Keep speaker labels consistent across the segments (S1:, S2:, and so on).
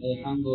S1: الحمد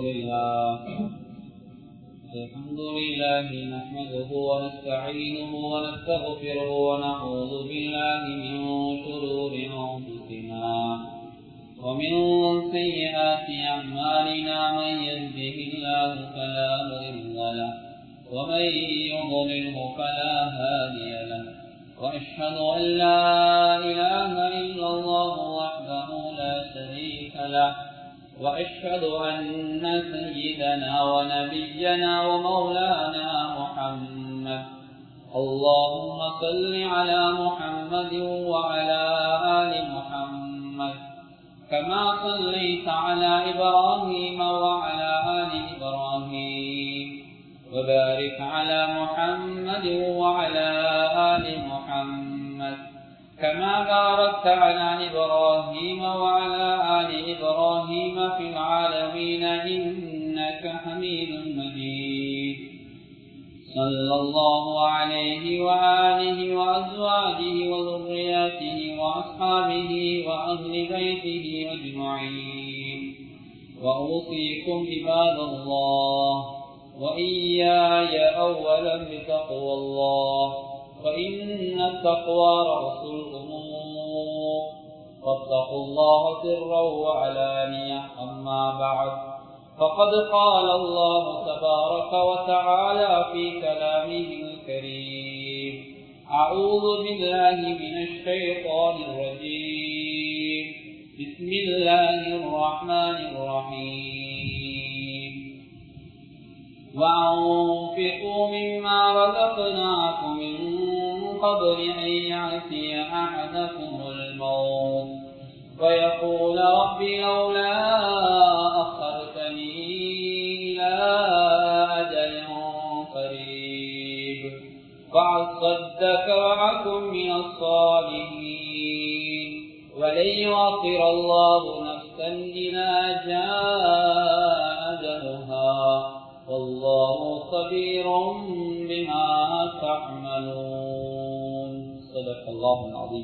S1: لله نحمده ونستعينه ونستغفره ونعوذ بالله من شرور أنفسنا ومن سيئات أعمالنا من يهده الله فلا مضل له ومن يضلله فلا هادي له وأشهد أن لا إله إلا الله وحده لا شريك له وأشهد أن سيدنا ونبينا ومولانا محمد اللهم صل على محمد وعلى آل محمد كما صليت على إبراهيم وعلى آل إبراهيم وبارك على محمد وعلى آل محمد كما باركت على إبراهيم وعلى آل إبراهيم في العالمين إنك حميد مجيد صلى الله عليه وآله وأزواجه وذرياته وأصحابه وأهل بيته أجمعين وأوصيكم عباد الله وإياي أولا بتقوى الله فإن التقوى رأس الأمور فاتقوا الله سرا وعلانية أما بعد فقد قال الله تبارك وتعالى في كلامه الكريم أعوذ بالله من الشيطان الرجيم بسم الله الرحمن الرحيم وأنفقوا مما رزقناكم من قبل أن يأتي أحدكم الموت ويقول رب لولا أخرتني إلى أجل قريب فأصدق وأكن من الصالحين ولن يؤخر الله نفسا إذا جاء أجلها والله خبير بما تعملون صدق الله العظيم.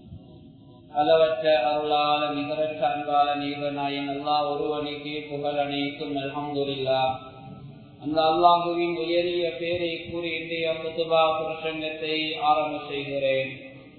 S1: அளவற்ற அருளாள நிகரற்ற அன்பாள நீகநாயன் அல்லாஹ் ஒருவனுக்கு புகழ் அனைத்தும் அல்ஹம்துலில்லாஹ். அந்த அல்லாஹுவின் உயரிய பேரை கூறி இன்றைய குதுபா பிரசங்கத்தை ஆரம்ப செய்கிறேன்.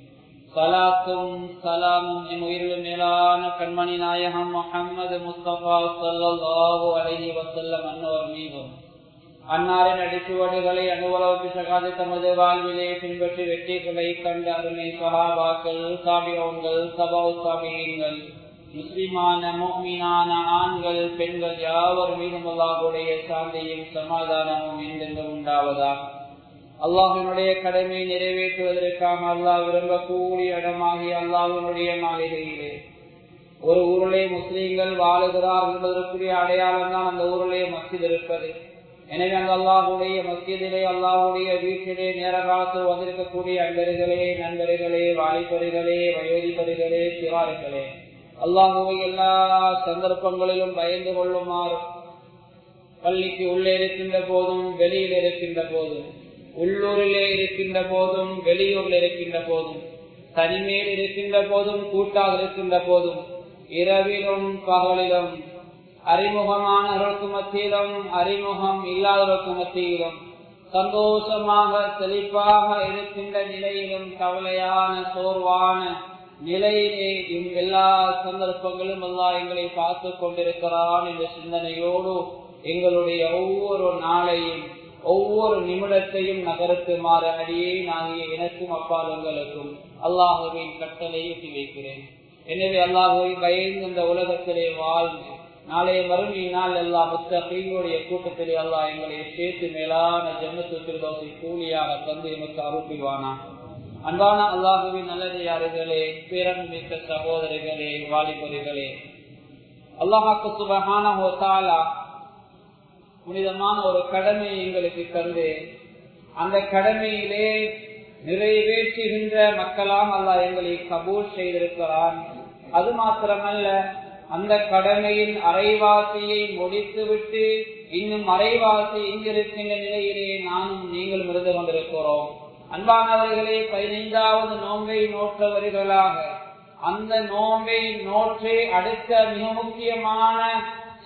S1: சலாத்தும் சலாமும் என் உயிரிலும் மேலான கண்மணி நாயகம் முஹம்மது முஸ்தபா ஸல்லல்லாஹு அலைஹி வஸல்லம் அன்னவர் மீதும் அன்னாரின் அடிச்சுவடுகளை அனுவலவுக்கு சகாது தமது வாழ்விலே பின்பற்றி வெற்றிகளை கண்ட அருமை சஹாபாக்கள் தாபிஊன்கள் தபவு தாபிஈன்கள் முஸ்லிமான முஃமினான ஆண்கள் பெண்கள் யாவர் மீதும் அல்லாஹ்வுடைய சாந்தியும் சமாதானமும் என்றென்றும் உண்டாவதாக. அல்லாஹ்வினுடைய கடமை நிறைவேற்றுவதற்காக அல்லாஹ் விரும்பக்கூடிய இடமாகி அல்லாஹ்வினுடைய மாளிகையிலே ஒரு ஊரிலே முஸ்லீம்கள் வாழுகிறார் என்பதற்குரிய அடையாளம் தான் அந்த ஊரிலே மஸ்ஜித் இருப்பது. எனவே அந்த அல்லாஹ்வுடைய மஸ்ஜிதிலே அல்லாஹ்வுடைய வீட்டிலே நேரகாத்து வந்திருக்கக்கூடிய அன்பர்களே, நண்பர்களே, வாலிபர்களே, வயோதிபர்களே, சிறார்களே, அல்லாஹ்வை எல்லா சந்தர்ப்பங்களிலும் பயந்து கொள்ளுமாறு பள்ளிக்கு உள்ளே இருக்கின்ற போதும் வெளியில் இருக்கின்ற போதும், உள்ளூரிலே இருக்கின்ற போதும் வெளியூரில் இருக்கின்ற போதும், தனிமையில் இருக்கின்ற போதும் கூட்டாக இருக்கின்ற போதும், இரவிலும் பகலிலும், அறிமுகமானவர்களுக்கு மத்தியிலும் அறிமுகம் இல்லாதவர்களுக்கு மத்தியிலும், சந்தோஷமாக செழிப்பாக இருக்கின்ற நிலையிலும் கவலையான சோர்வான நிலையிலே எல்லா சந்தர்ப்பங்களும் அல்லாஹ் எங்களை பார்த்து கொண்டிருக்கிறான் என்ற சிந்தனையோடு எங்களுடைய ஒவ்வொரு நாளையும் ஒவ்வொரு நிமிடத்தையும் நகரத்துமாறு அடியே நாகிய எனக்கும் அப்பால் உங்களுக்கும் அல்லாஹுவின் கட்டளை எட்டி வைக்கிறேன். எனவே அல்லாஹுவை பயந்து இந்த உலகத்திலே வாழ்ந்து நாளைய மறுமையினால் எல்லா முத்தகீன்களுடைய கூட்டத்திலே அல்லாஹ் எங்களை சேர்த்து மேலான ஜன்னத்துல் ஃபிர்தௌஸை கூலியாக தந்து எமக்கு அருள்வானா. அன்பான அல்லாஹுவின் நல்லடியார்களே, பேரன்மிக்க சகோதரர்களே, வாலிபர்களே, அல்லாஹ் சுப்ஹானஹு வ தஆலா புனிதமான ஒரு கடமை எங்களுக்கு தந்து அந்த கடமையிலே நிறைவேற்றுகின்ற மக்களாம் அல்லாஹ் எங்களை கபூல் செய்திருக்கிறான். அது மாத்திரமல்ல, அந்த கடமையின் அரைவாசியை முடித்துவிட்டு இன்னும் அரைவாசி எங்கிருக்கின்ற நிலையிலே நானும் நீங்களும் இருந்து கொண்டிருக்கிறோம். அன்பானவர்களே, 15வது நோன்பை நோற்றவர்களாக அந்த நோன்பை நோற்று அடுத்த மிக முக்கியமான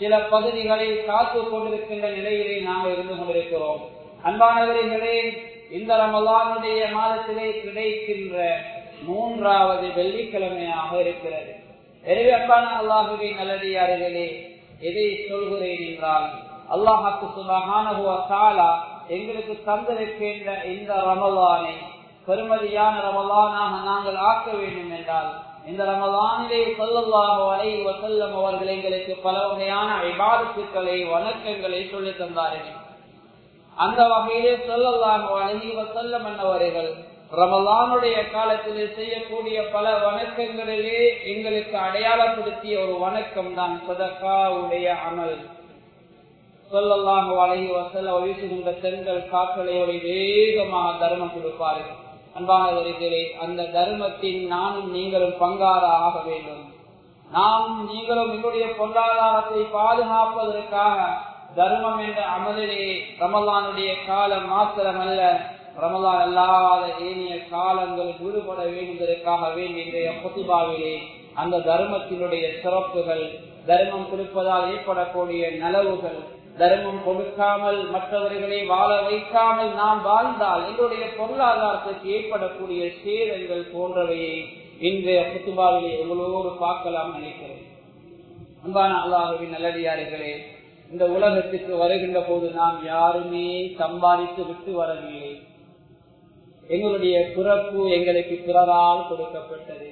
S1: சில பகுதிகளில் காத்துக் கொண்டிருக்கின்ற நிலையிலே நாங்கள் இருந்து கொண்டிருக்கிறோம். அன்பானவர்களே, இந்த ரமலானுடைய மாதத்திலே கிடைக்கின்ற 3வது வெள்ளிக்கிழமையாக இருக்கிறது. எனவே அன்பான அல்லாஹுவின் நல்லடியார்களே, எதை சொல்கிறேன் என்றால், அல்லாஹ்வுக்கு சுப்ஹானஹு வ தஆலா எங்களுக்கு தந்திருக்கின்ற இந்த ரமலானை பெருமதியான ரமலானாக நாங்கள் ஆக்க வேண்டும் என்றால், இந்த ரமலானிலே ஸல்லல்லாஹு அலைஹி வஸல்லம் அவர்கள் எங்களுக்கு பல வகையான இபாதத்துக்களை வணக்கங்களை சொல்லித் தந்தார்கள். அந்த வகையிலே ஸல்லல்லாஹு அலைஹி வஸல்லம் அவர்கள் ரமலானுடைய காலத்திலே செய்யக்கூடிய பல வணக்கங்களிலே எங்களுக்கு அடையாளப்படுத்திய ஒரு வணக்கம் தான் சதகாவுடைய அமல். ஸல்லல்லாஹு அலைஹி வஸல்லம் வீசுகின்ற செங்கல் காற்றலை ஒரு வேகமாக தர்மம் கொடுப்பார்கள். அன்பானவர்களே, அந்த தர்மத்தின் நானும் நீங்களும் பங்கார ஆக வேண்டும். நாம் நீங்களும் எங்களுடைய பொருளாதாரத்தை பாதுகாப்பதற்காக தர்மம் என்ற அமலிலே ரமலானுடைய காலம் மாத்திரமல்ல, ரமலான் அல்லாத ஏனைய காலங்களில் ஈடுபட வேண்டுவதற்காக வேண்டிய குதுபாவிலே அந்த தர்மத்தினுடைய சிறப்புகள், தர்மம் கொடுப்பதால் ஏற்படக்கூடிய நலவுகள், தர்மம் கொடுக்காமல் மற்றவர்களை வாழ வைக்காமல் நாம் வாழ்ந்தால் எங்களுடைய பொருளாதாரத்துக்கு ஏற்படக்கூடிய சேதங்கள் போன்றவையை இன்றைய குதுபாவிலே எங்களோடு பார்க்கலாம் நினைக்கிறேன். அன்பான அல்லாஹ்வின் நல்லடியார்களே, இந்த உலகத்துக்கு வருகின்ற போது நாம் யாருமே சம்பாதித்து விட்டு வரவில்லை. எங்களுடைய பிறப்பு எங்களுக்கு பிறரால் கொடுக்கப்பட்டது.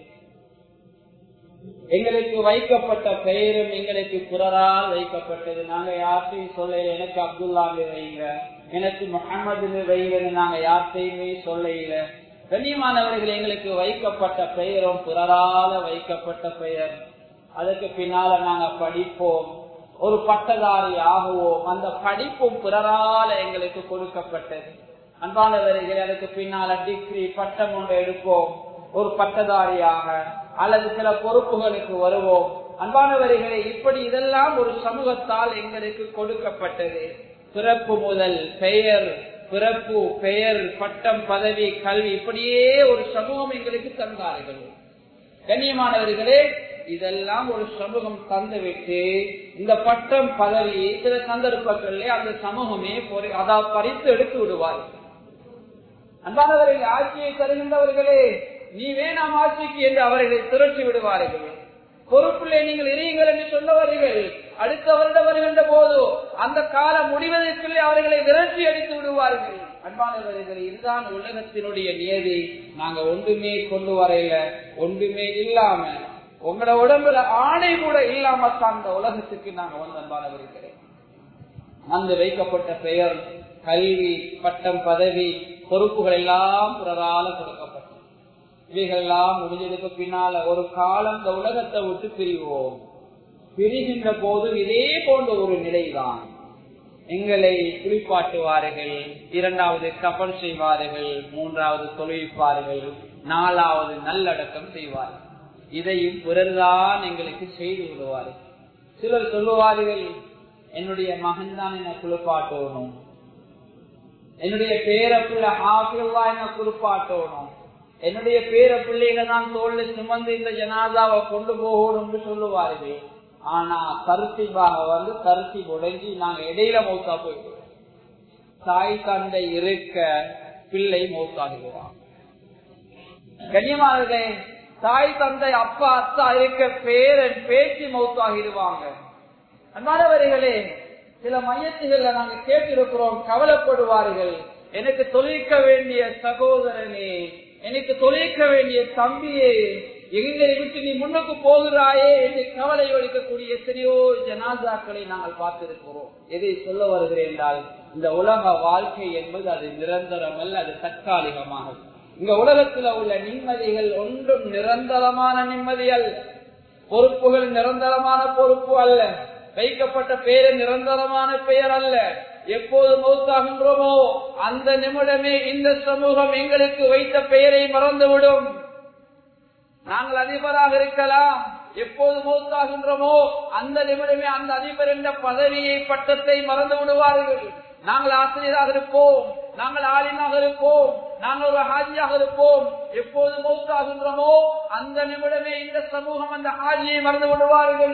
S1: எங்களுக்கு வைக்கப்பட்ட பெயரும் எங்களுக்கு பிறரால் வைக்கப்பட்டது. நாங்க யார்த்தையும் சொல்ல, எனக்கு அப்துல்லான்னு வைங்க, எனக்கு முஹம்மது வைங்கன்னு நாங்க யார்த்தையுமே சொல்ல. கண்ணியமானவர்கள், எங்களுக்கு வைக்கப்பட்ட பெயரும் பிறரால வைக்கப்பட்ட பெயர். அதுக்கு பின்னால நாங்க படிப்போம், ஒரு பட்டதாரி ஆகுவோம். அந்த படிப்பும் பிறரால எங்களுக்கு கொடுக்கப்பட்டது. அன்பானவர்களே, அதுக்கு பின்னால டிகிரி பட்டம் ஒன்று எடுப்போம், ஒரு பட்டதாரியாக அல்லது சில பொறுப்புகளுக்கு வருவோம். அன்பானவர்களே, இப்படி இதெல்லாம் ஒரு சமூகத்தால் எங்களுக்கு கொடுக்கப்பட்டது. பிறப்பு முதல் பெயர், பிறப்பு, பெயர், பட்டம், பதவி, கல்வி, இப்படியே ஒரு சமூகம் எங்களுக்கு தந்தார்கள். கண்ணியமானவர்களே, இதெல்லாம் ஒரு சமூகம் தந்துவிட்டு இந்த பட்டம், பதவி சில சந்தர்ப்பங்களிலே அந்த சமூகமே அதாவது பறித்து எடுத்து விடுவார்கள். அன்பானவர்கள், ஆட்சியை தருகின்றவர்களே, நீ வேணாம் ஆட்சிக்கு என்று அவர்களை திரட்டி விடுவார்கள். பொறுப்பிலே நீங்கள் இருங்கள் என்று சொன்னவர்கள் அடுத்த வருடம் வருகின்ற போது அந்த காலம் முடிவதற்குள்ளே அவர்களை விரட்டி அடித்து விடுவார்கள். அன்பானவர்கள், இதுதான் உலகத்தினுடைய நியதி. நாங்க ஒன்றுமே கொண்டு வரையில, ஒன்றுமே இல்லாம, உங்களோட உடம்புல ஆணை கூட இல்லாம தான் அந்த உலகத்துக்கு நாங்க வந்து அன்பானவர்களே அந்த வைக்கப்பட்ட பெயர், கல்வி, பட்டம், பதவி, பொறுப்புகள் எல்லாம் பிறரால கொடுக்கப்பட்டது. இவைகள் எல்லாம் முடிஞ்சதுக்கு பின்னால ஒரு காலம் இந்த உலகத்தை விட்டு பிரிவோம். பிரிகின்ற போது இதே போன்ற ஒரு நிலைதான். எங்களை குளிப்பாட்டுவார்கள், 2வது கபன் செய்வார்கள், 3வது தொழுவிப்பார்கள், 4வது நல்லடக்கம் செய்வார்கள். இதையும் பிறர்தான் எங்களுக்கு செய்து விடுவார்கள். சிலர் சொல்லுவார்கள், என்னுடைய மகன் தான் என்ன குளிப்பாட்டணும், என்னுடைய பேர பிள்ளை ஹாஃபில்லா என்ன குளிப்பாட்டணும், என்னுடைய பேர பிள்ளைங்க தான் தோல்ல சுமந்து இந்த ஜனாதாவை கொண்டு போகணும்னு சொல்லுவார்கள். ஆனா கருத்திபாக வந்து கருத்தி உடைஞ்சி நாங்க இடையில மௌத்தா போயிடுவோம். தாய் தந்தை இருக்க பிள்ளை மௌத்தாகிடுவான். கண்ணியமானவர்களே, தாய் தந்தை அப்பா அத்தா இருக்க பேரன் பேச்சு மௌத்தாகிடுவாங்க. அன்பானவர்களே, சில மையத்துகள்ல நாங்க கேட்டிருக்கிறோம், கவலைப்படுவார்கள், எனக்கு தொழிக்க வேண்டிய சகோதரனே, எனக்கு தொழிக்க வேண்டிய தம்பியே, எங்களை விட்டு நீ முன்னுக்கு போகிறாயே என்று கவலை வலிக்கக்கூடிய எத்தனையோ ஜனாசாக்களை நாங்கள் பார்த்திருக்கிறோம். எதை சொல்ல வருகிறேன் என்றால், இந்த உலக வாழ்க்கை என்பது அது நிரந்தரம் அல்ல, அது தற்காலிகமாக. இந்த உலகத்துல உள்ள நிம்மதிகள் ஒன்றும் நிரந்தரமான நிம்மதி அல்ல. பொறுப்புகள் நிரந்தரமான பொறுப்பு அல்ல. வைக்கப்பட்ட பெயர் நிரந்தரமான பெயர் அல்ல. எப்போது மௌத்தாகின்றோமோ அந்த நிமிடமே இந்த சமூகம் எங்களுக்கு வைத்த பெயரை மறந்துவிடும். நாங்கள் அதிபராக இருக்கலாம், எப்போது மௌத்தாகின்றோமோ அந்த நிமிடமே அந்த அதிபர் என்ற பதவியை, பட்டத்தை மறந்து விடுவார்கள். நாங்கள் ஆசிரியராக இருப்போம், நாங்கள் ஆலிமாக இருப்போம், நாங்கள் ஒரு ஹாஜியாக இருப்போம். எப்போது மௌத்தாகின்றோமோ அந்த நிமிடமே இந்த சமூகம் அந்த ஹாஜியை மறந்து விடுவார்கள்.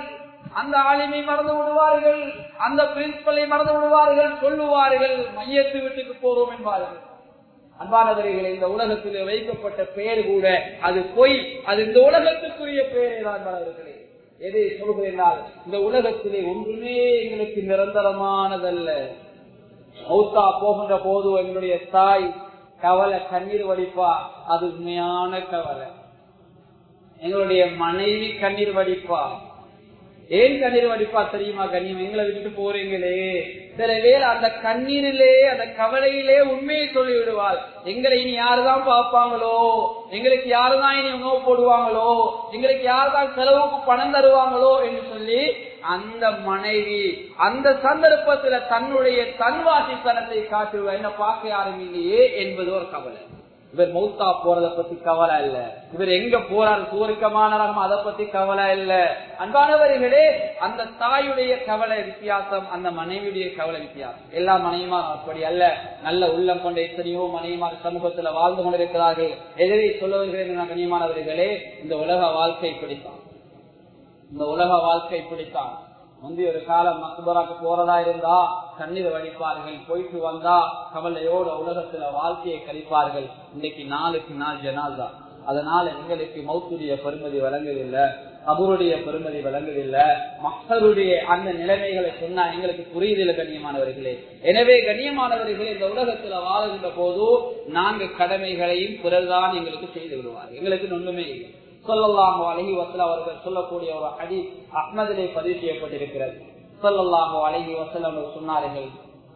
S1: அந்த ஆலிமை மறந்து விடுவார்கள், அந்த பிரின்சிபலை மறந்து விடுவார்கள், சொல்லுவார்கள் மையத்து வீட்டுக்கு போறோம் என்பார்கள். அன்பானவர்களே, இந்த உலகத்திலே வைக்கப்பட்ட பெயர் கூட அது பொய், அது இந்த உலகத்துக்குரிய பெயரே தான். அன்பானவர்களே, எதை சொல்கிறேனால் இந்த உலகத்திலே ஒன்றுமே எங்களுக்கு நிரந்தரமானதல்ல. மௌத்தா போகின்ற போது எங்களுடைய தாய் கவலை கண்ணீர் வடிப்பா, அது உண்மையான கவலை. எங்களுடைய மனைவி கண்ணீர் வடிப்பா. ஏன் கண்ணீர் வடிப்பா தெரியுமா? கண்ணியம், எங்களை விட்டு போறீங்களே, சில பேர் அந்த கண்ணீரிலே அந்த கவலையிலே உண்மையை சொல்லி விடுவாள். எங்களை இனி யாருதான் பார்ப்பாங்களோ, எங்களுக்கு யாருதான் இனி உணவு போடுவாங்களோ, எங்களுக்கு யாருதான் செலவுக்கு பணம் தருவாங்களோ என்று சொல்லி அந்த மனைவி அந்த சந்தர்ப்பத்துல தன்னுடைய தன்வாசித்தனத்தை காட்டுவார். என்ன பார்க்க யாரும் இல்லையே என்பது ஒரு கவலை. இவர் மௌத்தா போறதை பத்தி கவலை இல்ல, இவர் எங்க போறார் சூரிக்கமான அதை பத்தி கவலை இல்ல. அன்பானவர்களே, அந்த தாயுடைய கவலை வித்தியாசம், அந்த மனைவியுடைய கவலை வித்தியாசம். எல்லா மனைவிமார் அப்படி அல்ல. நல்ல உள்ளம் கொண்ட எத்தனையோ மனைவிமார் சமூகத்துல வாழ்ந்து கொண்டிருக்கிறார்கள். எதிரை சொல்லுவர்கள் கண்ணியமானவர்களே, இந்த உலக வாழ்க்கை பிடித்தான், இந்த உலக வாழ்க்கை பிடித்தான். முந்தைய ஒரு காலம் மக்பராக்கு போறதா இருந்தா கண்ணீர் வடிப்பார்கள், போயிட்டு வந்தா கவலையோட உலகத்துல வாழ்க்கையை கழிப்பார்கள். இன்னைக்கு நாளுக்கு நாள் ஜனாதா. அதனால எங்களுக்கு மௌத்துடைய பெருமதி வழங்குதில்லை, கபருடைய பெருமதி வழங்குதில்லை, மக்களுடைய அந்த நிலைமைகளை சொன்னா எங்களுக்கு புரியுதில்லை கண்ணியமானவர்களே. எனவே கண்ணியமானவர்களே, இந்த உலகத்துல வாழ்கின்ற போது நான்கு கடமைகளையும் பிறர்தான் எங்களுக்கு செய்து விடுவார், எங்களுக்கு ஒன்றுமே இல்லை. ஸல்லல்லாஹு அலைஹி வஸல்லம் அவர்கள் சொல்லக்கூடிய ஒரு ஹதீஸ் அஹ்மதிலே பதிவு செய்யப்பட்டிருக்கிறது. ஸல்லல்லாஹு அலைஹி வஸல்லம் அவர்கள் சொன்னார்கள்,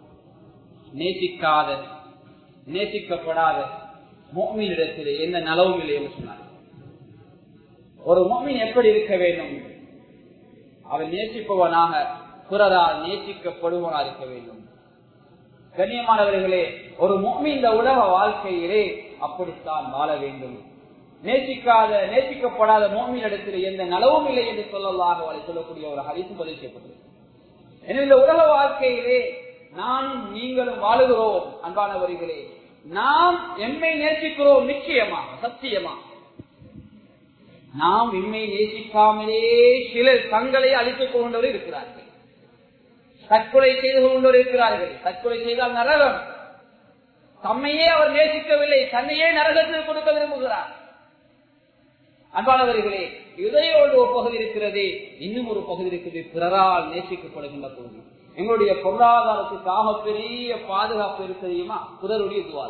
S1: நேசிக்காத நேசிக்கப்படாத முஃமினிடத்திலே எந்த நலவும் இல்லை என்று சொன்னார். ஒரு முஃமின் எப்படி இருக்க வேண்டும்? அவன் நேசிப்பவனாக, பிறரால் நேசிக்கப்படுவனாக இருக்க வேண்டும். கண்ணியமானவர்களே, ஒரு முஃமின் இந்த உலக வாழ்க்கையிலே அப்படித்தான் வாழ வேண்டும். நேசிக்கப்படாத முஃமினிடத்தில் எந்த நலவும் இல்லை என்று ஸல்லல்லாஹு அலைஹி சொல்லக்கூடிய ஒரு ஹதீஸ் பதிவு செய்யப்பட்டது. எனவே இந்த உலக வாழ்க்கையிலே நானும் நீங்களும் வாழுகிறோம். அன்பானவர்களே, நாம் எம்மை நேசிக்கிறோம், நிச்சயமா சத்தியமா. நாம் எம்மை நேசிக்காமலே சிலர் தங்களை அழித்துக் கொண்டவர் இருக்கிறார்கள், தற்கொலை செய்து கொண்டவர் இருக்கிறார்கள். தற்கொலை செய்தால் நரகம். தம்மையே அவர் நேசிக்கவில்லை, தன்னையே நரகத்தில் கொடுக்க விரும்புகிறார். அன்பானவர்களே, இதயோடு ஒரு பகுதி இருக்கிறது, இன்னும் ஒரு பகுதி இருக்குது பிறரால் நேசிக்கப்படுகின்ற பகுதி. எங்களுடைய பொருளாதாரத்துக்காக பெரிய பாதுகாப்பு இருக்கு தெரியுமா? பிறருடைய துவா.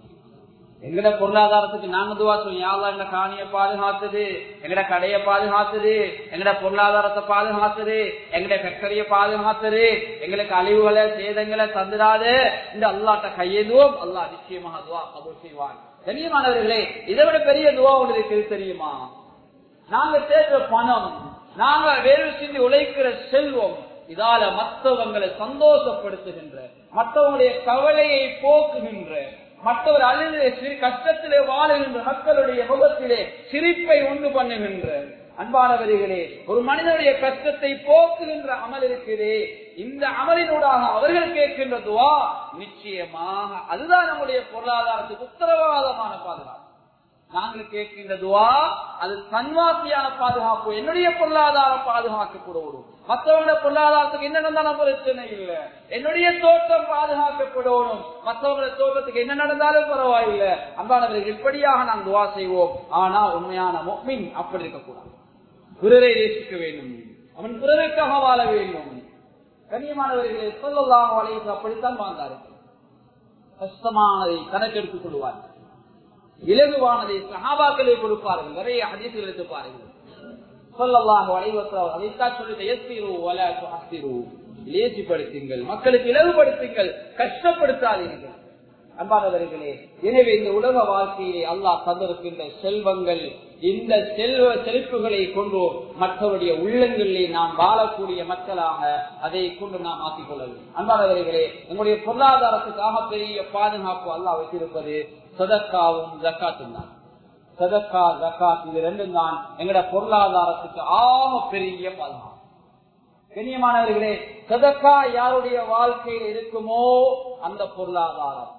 S1: எங்கட பொருளாதாரத்துக்கு நாங்க துவா சொல்லுவோம், யா அல்லாஹ் எங்கட காணியை பாதுகாத்துது, எங்கட கடையை பாதுகாத்துது, எங்கட பொருளாதாரத்தை பாதுகாத்துது, எங்கட ஃபேக்டரியை பாதுகாத்துது, எங்களுக்கு அழிவுகளை சேதங்களை தந்துடாது இந்த அல்லாஹ்ட்ட கையேதுவோம். அல்லாஹ் நிச்சயமாக துவா கபூல் செய்வான். கண்ணியமானவர்களே, இதை விட பெரிய துவா ஒன்று இருக்குது தெரியுமா? நாங்க சேர்க்கிற பணம், நாங்க வேறு செஞ்சு உழைக்கிற செல்வம், இதால மற்றவங்களை சந்தோஷப்படுத்துகின்ற, மற்றவங்களுடைய கவலையை போக்குகின்ற, மற்றவர் அழுது கஷ்டத்திலே வாழுகின்ற மக்களுடைய முகத்திலே சிரிப்பை உண்டு பண்ணுகின்ற அன்பானவர்களே, ஒரு மனிதனுடைய கஷ்டத்தை போக்குகின்ற அமல் இருக்கிறே, இந்த அமலினூடாக அவர்கள் கேட்கின்ற துவா நிச்சயமாக அதுதான் நம்முடைய பொருளாதாரத்துக்கு உத்தரவாதமான பாதுகாப்பு. நாங்கள் கேட்கின்ற துவா அது தன்வாசியான பாதுகாப்பு. என்னுடைய பொருளாதாரம் பாதுகாக்கப்படணும், மற்றவங்க பொருளாதாரத்துக்கு என்ன நடந்தாலும் பிரச்சனை இல்லை. என்னுடைய தோட்டம் பாதுகாக்கப்படணும், மற்றவங்களுடைய தோட்டத்துக்கு என்ன நடந்தாலும் பரவாயில்லை. அன்பானவர்கள், இப்படியாக நாம் துவா செய்வோம். ஆனா உண்மையான முஃமின் அப்படி இருக்கக்கூடாது. பிறரை நேசிக்க வேண்டும், அவன் பிறருக்காக வாழ வேண்டும். கண்ணியமானவர்களை ஸல்லல்லாஹு அலைஹி வஸல்லம் அப்படித்தான் வாழ்ந்தார்கள். கஷ்டமானதை கணக்கெடுத்துக் கொள்வார்கள், இலகுவானதை சஹாபாக்களை கொடுப்பார்கள். நிறைய ஹதீஸ்கள் எடுத்து பாருங்கள். ஸல்லல்லாஹு அலைஹி வஸல்லம் அதைத்தான் சொல்லிட்டு, யஸ்ஸிரு வலா துஅஸ்ஸிரு, லேசிப்படுத்துங்கள், மக்களுக்கு இலகுபடுத்துங்கள், கஷ்டப்படுத்தாதீர்கள். அன்பானவர்களே, எனவே இந்த உலக வாழ்க்கையிலே அல்லாஹ் தந்திருக்கின்ற செல்வங்கள், இந்த செழிப்புகளை கொண்டு மற்றவருடைய உள்ளங்களிலே நாம் வாழக்கூடிய மக்களாக அதை கொண்டு நாம் ஆக்கிக் கொள்ளலாம். அன்பானவர்களே, நம்முடைய பொருளாதாரத்துக்காக பெரிய பாதுகாப்பு அல்லாஹ் வைத்திருப்பது சதக்காவும் ஜக்காத்தும் தான். சதக்கா ஜக்காத் இது ரெண்டும் தான் எங்களுடைய பொருளாதாரத்துக்கு ஆக பெரிய பாதுகாப்பு. கண்ணியமானவர்களே, சதக்கா யாருடைய வாழ்க்கையில் இருக்குமோ அந்த பொருளாதாரம்,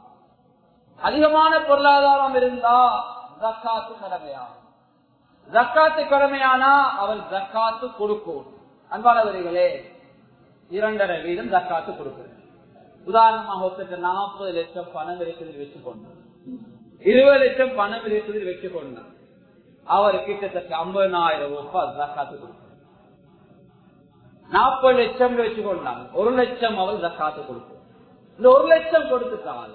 S1: அதிகமான பொருளாதாரம் இருந்தா ஜக்காத்து கடமையாகும். ஜக்காத்து கடமையானா அவள் ஜக்காத்து கொடுக்கும். அன்பானவர்களே, 2.5 வீதம் ஜக்காத்து கொடுக்கிறது. உதாரணமாக 40 லட்சம் பணம் இருக்குது வச்சுக்கொண்டு 20 லட்சம் பணம் இருக்குது வச்சுக்கொண்டார். அவர் கிட்டத்தட்ட 50,000 ரூபாய் ஜக்காத்து கொடுக்கிறார். 40 லட்சம் வச்சுக்கொண்டாங்க, 1 லட்சம் அவர் ஜக்காத்து கொடுக்கிறார். இந்த 1 லட்சம் கொடுத்துட்டாங்க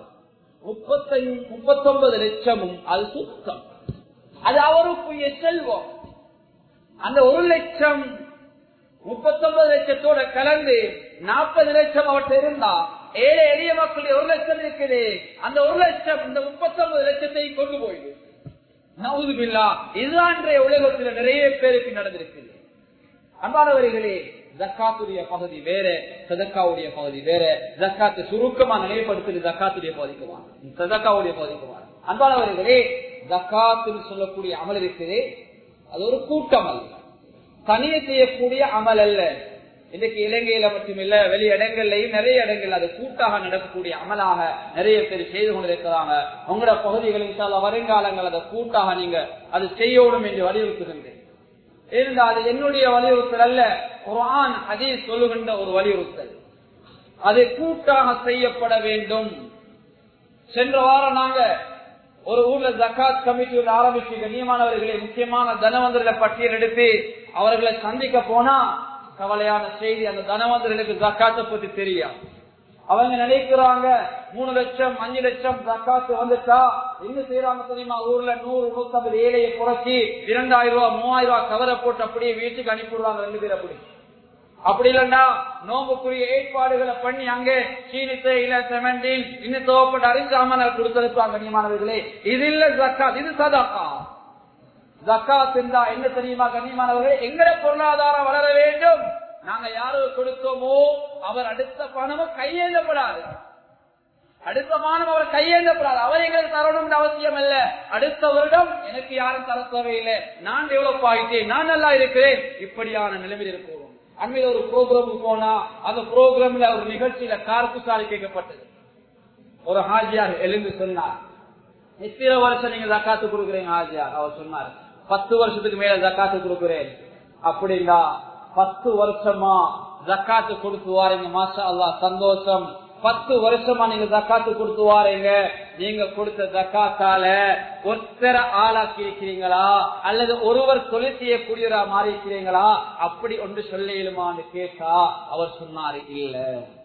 S1: 39 லட்சமும் அது சுத்தம், அது அவருக்குரிய செல்வம். அந்த 1 லட்சம் 39 லட்சத்தோட கலந்து 40 லட்சம் அவர்கிட்ட இருந்தா ஏழை எளிய மக்களுடைய 1 லட்சம் இருக்குது. அந்த 1 லட்சம் இந்த 39 லட்சத்தை கொண்டு போயிடு. நவுதுபில்லா, இதுதான் உலகத்தில் நிறைய பேருக்கு நடந்திருக்கு. அன்பானவர்களே, ஜக்காத்துடைய பகுதி வேற, சதக்காவுடைய பகுதி வேற. ஜக்காத்து சுருக்கமா நிலைப்படுத்தி ஜக்காத்துடைய பகுதிக்குவான், சதக்காவுடைய பகுதிக்குவான். அன்பானவர்களே, ஜக்காத்து சொல்லக்கூடிய அமல் இருக்குது, அது ஒரு கூட்டம் அல்ல, தனியே செய்யக்கூடிய அமல் அல்ல. இன்றைக்கு இலங்கையில மட்டுமில்ல, வெளி இடங்கள்லையும் நிறைய இடங்கள் அது கூட்டாக நடக்கக்கூடிய அமலாக நிறைய பேர் செய்து கொண்டிருக்கிறாங்க. உங்களோட பகுதிகளில் வருங்காலங்கள் அதை கூட்டாக நீங்க அது செய்யணும் என்று வலியுறுத்துகின்றேன். இருந்தால் அது என்னுடைய வலியுறுத்தல் அல்ல, குர்ஆன் ஹதீஸ் சொல்லுகின்ற ஒரு வலியுறுத்தல். அது கூட்டாக செய்யப்பட வேண்டும். சென்ற வாரம் நாங்க ஒரு ஊர்ல ஜக்காத் கமிட்டி ஆரம்பிச்சு கண்ணியமானவர்களை முக்கியமான தனவந்தர்களை பட்டியல் எடுத்து அவர்களை சந்திக்க போனா கவலையான செய்தி, அந்த தனவந்தர்களுக்கு ஜக்காத்தை பத்தி தெரியும். அவங்க நினைக்கிறாங்க 3 லட்சம் 5 லட்சம் ஜக்காத்து வந்துட்டா என்ன செய்யறாங்க தெரியுமா, ஊர்ல 100 150 ஏழையை குறைச்சி 2000 ரூபாய் 3000 ரூபாய் கவரை போட்டு அப்படியே வீட்டுக்கு அனுப்பிடுவாங்க 2 பேர். அப்படி இல்லைன்னா நோம்புக்குரிய ஏற்பாடுகளை பண்ணி அங்கே சீனித்தை இல்ல செமெண்டின் இன்னும் தோப்பட்டு அறிஞ்சாம கொடுத்திருப்பாங்க. கண்ணியமானவர்களே, இது இல்ல ஜக்காத், இது சதகா. ஜக்காத் இருந்தா என்ன தெரியுமா கண்ணியமானவர்களே, எங்கட பொருளாதாரம் வளர வேண்டும். நாங்க யாருக்கு கொடுத்தோமோ அவர் அடுத்த பணமும் கையேந்தப்படாது, அடுத்த மாதம் அவர் கையேந்தப்படாது. அவர் எங்களுக்கு தரணும் அவசியம் இல்ல. அடுத்த வருடம் எனக்கு யாரும் தர தேவையில்லை, நான் டெவலப் ஆகிட்டேன், நான் நல்லா இருக்கிறேன், இப்படியான நிலைமையில் இருக்கிறோம். அண்மையில ஒரு ப்ரோக்ராமுக்கு போனா அந்த ப்ரோக்ராம்ல ஒரு நிகழ்ச்சியில கார்குசாரி கேட்கப்பட்டது. ஒரு ஹாஜியார் எழுந்து சொன்னார், எத்தனை வருஷம் நீங்க ஜக்காத்து கொடுக்குறீங்க ஹாஜியார்? அவர் சொன்னார், 10 வருஷத்துக்கு மேல ஜக்காத்து கொடுக்குறேன். அப்படின்னா 10 வருஷமா ஜக்காத்து கொடுத்து வாரீங்க, மாஷா அல்லாஹ், சந்தோஷம். 10 வருஷமா நீங்க ஜக்காத்து கொடுத்து வாரீங்க. நீங்க கொடுத்த ஜக்காத்தால ஒருத்தர ஆளாக்கி இருக்கிறீங்களா அல்லது ஒருவர் தொழில் செய்யக்கூடியவரா மாறி இருக்கிறீங்களா? அப்படி ஒன்று சொல்லுமான்னு கேட்டா அவர் சொன்னாரு இல்ல.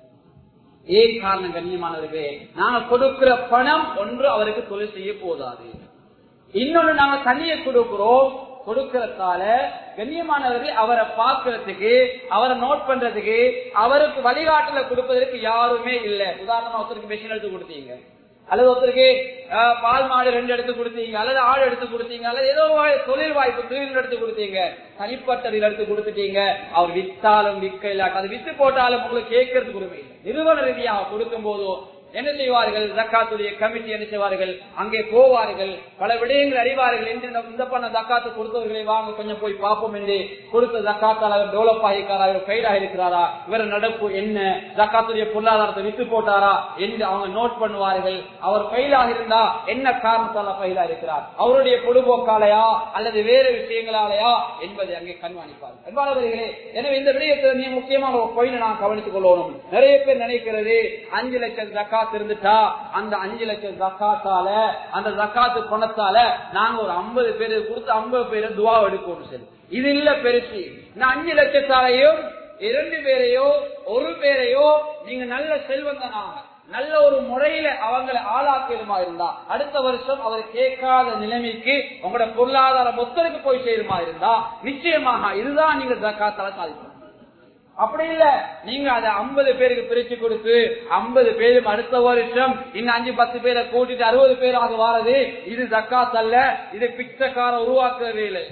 S1: ஏன் காரணம் கண்ணியமானவர்களே, நாங்க கொடுக்கிற பணம் ஒன்று அவருக்கு தொழில் செய்ய போதாது, இன்னொன்னு நாங்க தனியை கொடுக்கிறோம். கொடுக்கறதால கண்ணியமானவர்கள் அவரை பார்க்கறதுக்கு, அவரை நோட் பண்றதுக்கு, அவருக்கு வழிகாட்டுல கொடுப்பதற்கு யாருமே இல்லை. உதாரணமா ஒருத்தருக்கு மெஷின் எடுத்து கொடுத்தீங்க, அல்லது ஒருத்தருக்கு பால் மாடு 2 எடுத்து கொடுத்தீங்க, அல்லது ஆடு எடுத்து கொடுத்தீங்க, அல்லது ஏதோ தொழில் வாய்ப்பு தொழில் எடுத்து கொடுத்தீங்க, தனிப்பட்டதில் எடுத்து கொடுத்துட்டீங்க. அவர் வித்தாலும் விற்க இல்லாட்ட அது வித்து போட்டாலும் உங்களுக்கு கேட்கறதுக்கு உரிமை இல்லை. நிறுவன ரீதியாக கொடுக்கும் போதோ என்ன செய்வார்கள், ஜக்காத்துடைய கமிட்டி என்ன செய்வார்கள், அங்கே போவார்கள், பல விடயங்கள் அறிவார்கள். என்று இந்த பண்ண ஜக்காத்து கொடுத்தவர்களை வாங்க கொஞ்சம் போய் பார்ப்போம் என்று கொடுத்த ஜக்காத்தால் அவர் டெவலப் ஆகிருக்காரா, இவர் ஃபெயிலாக இருக்கிறாரா, இவர் நடப்பு என்ன, ஜக்காத்துடைய பொருளாதாரத்தை வித்து போட்டாரா என்று அவங்க நோட் பண்ணுவார்கள். அவர் ஃபெயிலாக இருந்தா என்ன காரணத்தால ஃபெயிலா இருக்கிறார், அவருடைய பொழுதுபோக்காலையா அல்லது வேறு விஷயங்களாலையா என்பதை அங்கே கண்காணிப்பார்கள். என்பாளர்களே, எனவே இந்த விடயத்தை நீ முக்கியமான ஒரு பாயிண்ட் நான் கவனித்துக் கொள்ளணும். நிறைய பேர் நினைக்கிறது 5 லட்சம் ஜக்காத் இருந்துட்டா அந்த 5 லட்சம் ஜக்காத்தால, அந்த ஜக்காத்து பணத்தால நாங்க ஒரு 50 பேருக்கு கொடுத்து 50 பேரை துவா எடுக்கணும். சரி, இது இல்ல பெருசு. இந்த 5 லட்சத்தாலையும் 2 பேரையோ 1 பேரையோ நீங்க நல்ல செல்வந்தனாக நல்ல ஒரு முறையில அவங்களை ஆளாக்கலுமா இருந்தா அடுத்த வருஷம் அவர் கேட்காத நிலைமைக்கு உங்களோட பொருளாதார மொத்தருக்கு போய் சேருமா இருந்தா நிச்சயமாக இதுதான் நீங்க ஜக்காத்தால சாதிக்கணும். அப்படி இல்ல, நீங்க அதை 50 பேருக்கு பிரிச்சு கொடுத்து 50 பேரும் அடுத்த வருஷம் இன்னும் 5-10 பேரை கூட்டிட்டு 60 பேராக வாரது, இது ஜக்காத் அல்ல, இது பிச்சைக்கார உருவாக்குறதே இல்லை.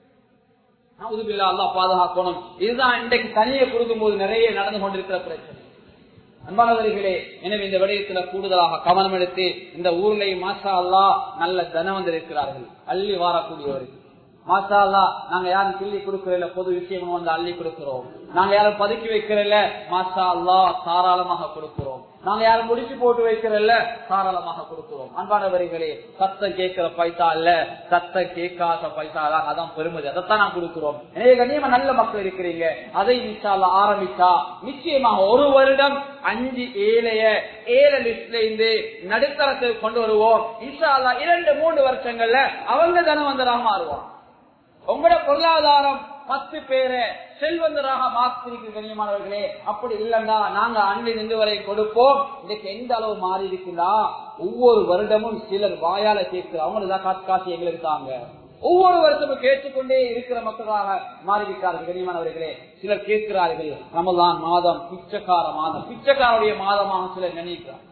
S1: அல்லாஹ் பாதுகாக்கணும். இதுதான் இன்றைக்கு தனியை கொடுக்கும் போது நிறைய நடந்து கொண்டிருக்கிற பிரச்சனை. அன்பானவர்களே, எனவே இந்த விடயத்துல கூடுதலாக கவனம் எடுத்து இந்த ஊர்ல மாஷா அல்லாஹ் நல்ல தனவந்தர் இருக்கிறார்கள், அள்ளி வாரக்கூடியவர்கள். மாஷா அல்லாஹ் நாங்க யாரும் கிள்ளி கொடுக்கறதில்ல, பொது விஷயம் வந்து அள்ளி கொடுக்கிறோம். நாங்க யாரும் பதுக்கி வைக்கிறதில்ல, மாஷா அல்லாஹ் தாராளமாக கொடுக்கிறோம். நாங்க யாரும் முடிச்சு போட்டு வைக்கிறதில்ல, தாராளமாக கொடுக்கிறோம். அன்பானவர்களே, சத்தம் கேட்கிற பைசா இல்ல, சத்தம் கேட்காத பைசா தான், அதான் பெருமதி, அதைத்தான் நான் கொடுக்கிறோம். எனவே கண்ணியமா நல்ல மக்கள் இருக்கிறீங்க, அதை இன்ஷா அல்லாஹ் ஆரம்பிச்சா நிச்சயமாக ஒரு வருடம் 5-7 லிஸ்ட்ல இருந்து நடுத்தரத்துக்கு கொண்டு வருவோம். இன்ஷா அல்லாஹ் 2-3 வருஷங்கள்ல அவங்க தனவந்தராக மாறுவாங்க. உங்களோட பொருளாதாரம் 10 பேரை செல்வந்தராக மாற்றிருக்கு கண்ணியமானவர்களே. அப்படி இல்லைன்னா நாங்க அன்றில் இன்று வரை கொடுப்போம். இன்னைக்கு எந்த அளவு மாறி இருக்குன்னா, ஒவ்வொரு வருடமும் சிலர் வாயால கேட்கிற அவங்களுக்கு காசு எங்களுக்கு தாங்க, ஒவ்வொரு வருஷமும் கேட்டுக்கொண்டே இருக்கிற மக்களாக மாறிவிட்டார்கள் கண்ணியமானவர்களே. சிலர் கேட்கிறார்கள், ரமலான் மாதம் பிச்சைக்கார மாதம், பிச்சைக்காருடைய மாதமாக சிலர் நினைக்கிறார்.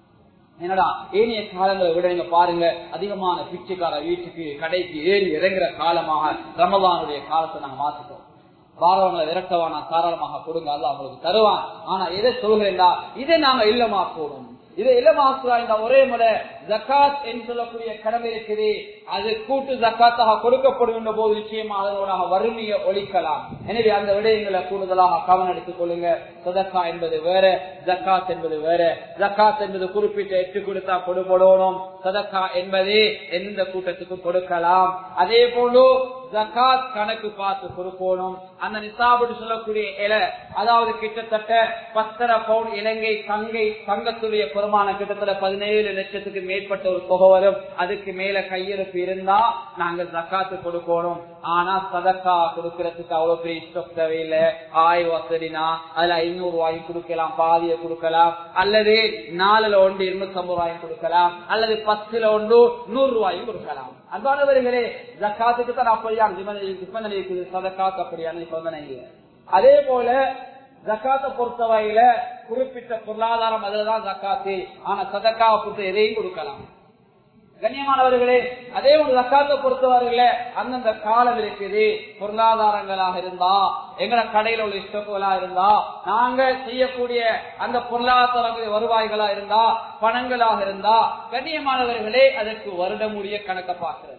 S1: என்னடா ஏனைய காலங்களை விட நீங்க பாருங்க, அதிகமான பிச்சைக்கார வீட்டுக்கு கடைக்கு ஏறி இறங்குற காலமாக ரமலானுடைய காலத்தை நாங்க மாத்திட்டோம். வாரவங்களை விரட்டவானா தாராளமாக கொடுங்க, அல்ல அவங்களுக்கு தருவான். ஆனா எதை சொல்கிறேன்டா, இதை நாங்க இல்லமாக்கணும். இதை இல்லமாக்குறா இந்த ஒரே முறை ஜக்காத் என்று சொல்லக்கூடிய கடமை இருக்குது. அது கூட்டு ஜக்காத்தாக கொடுக்கப்படும் போது நிச்சயமா அதனோட வறுமையை ஒழிக்கலாம். எனவே அந்த விடயங்களை கூடுதலாக கவனம் எடுத்துக் கொள்ளுங்க. சதக்கா என்பது வேற, ஜக்காத் என்பது வேற. ஜக்காத் என்பது குறிப்பிட்ட 8 கொடுத்தா கொடுப்படணும். சதக்கா என்பது எந்த கூட்டத்துக்கும் கொடுக்கலாம். அதே போல ஜக்காத் கணக்கு பார்த்து கொடுக்கணும். அந்த நிசாபுன்னு சொல்லக்கூடிய இலை, அதாவது கிட்டத்தட்ட 10.5 பவுன் இலங்கை தங்கத்துடைய பெருமானம் கிட்டத்தட்ட 17 லட்சத்துக்கு மேற்பட்ட ஒரு தொகை வரும். அதுக்கு மேல கையிருப்பு இருந்தா நாங்க ஜக்காத்து கொடுக்கணும். ஆனா சதக்கா கொடுக்கறதுக்கு அவ்வளவு பெரிய இஷ்டம் தேவையில்லை. வசதினா அதுல 500 ரூபாய் கொடுக்கலாம், பாதியை கொடுக்கலாம், அல்லது 4ல 1 250 ரூபாயும் கொடுக்கலாம், அல்லது 10ல 1 100 ரூபாயும் கொடுக்கலாம். அன்பானவர்களே, ஜக்காத்துக்கு தான் அப்படியான நிபந்தனை இருக்குது, சதக்காத்து அப்படியான நிபந்தனை இல்லை. அதே போல ஜக்காத்தை பொறுத்தவரையில குறிப்பிட்ட பொருளாதாரம் அதுலதான் ஜக்காத்து. ஆனா சதக்காவை பொறுத்த எதையும் கொடுக்கலாம் கண்ணியமானவர்களே. அதே ஒரு ஜக்காத்தை பொறுத்தவரையில அந்தந்த காலம் இருக்குது. பொருளாதாரங்களாக இருந்தா, எங்களை கடையில உள்ள ஸ்டோக்குகளா இருந்தா, நாங்க செய்யக்கூடிய அந்த பொருளாதார வருவாய்களா இருந்தா, பணங்களாக இருந்தா, கண்ணியமானவர்களே அதற்கு வருடமுடைய கணக்கை பார்க்கிறது.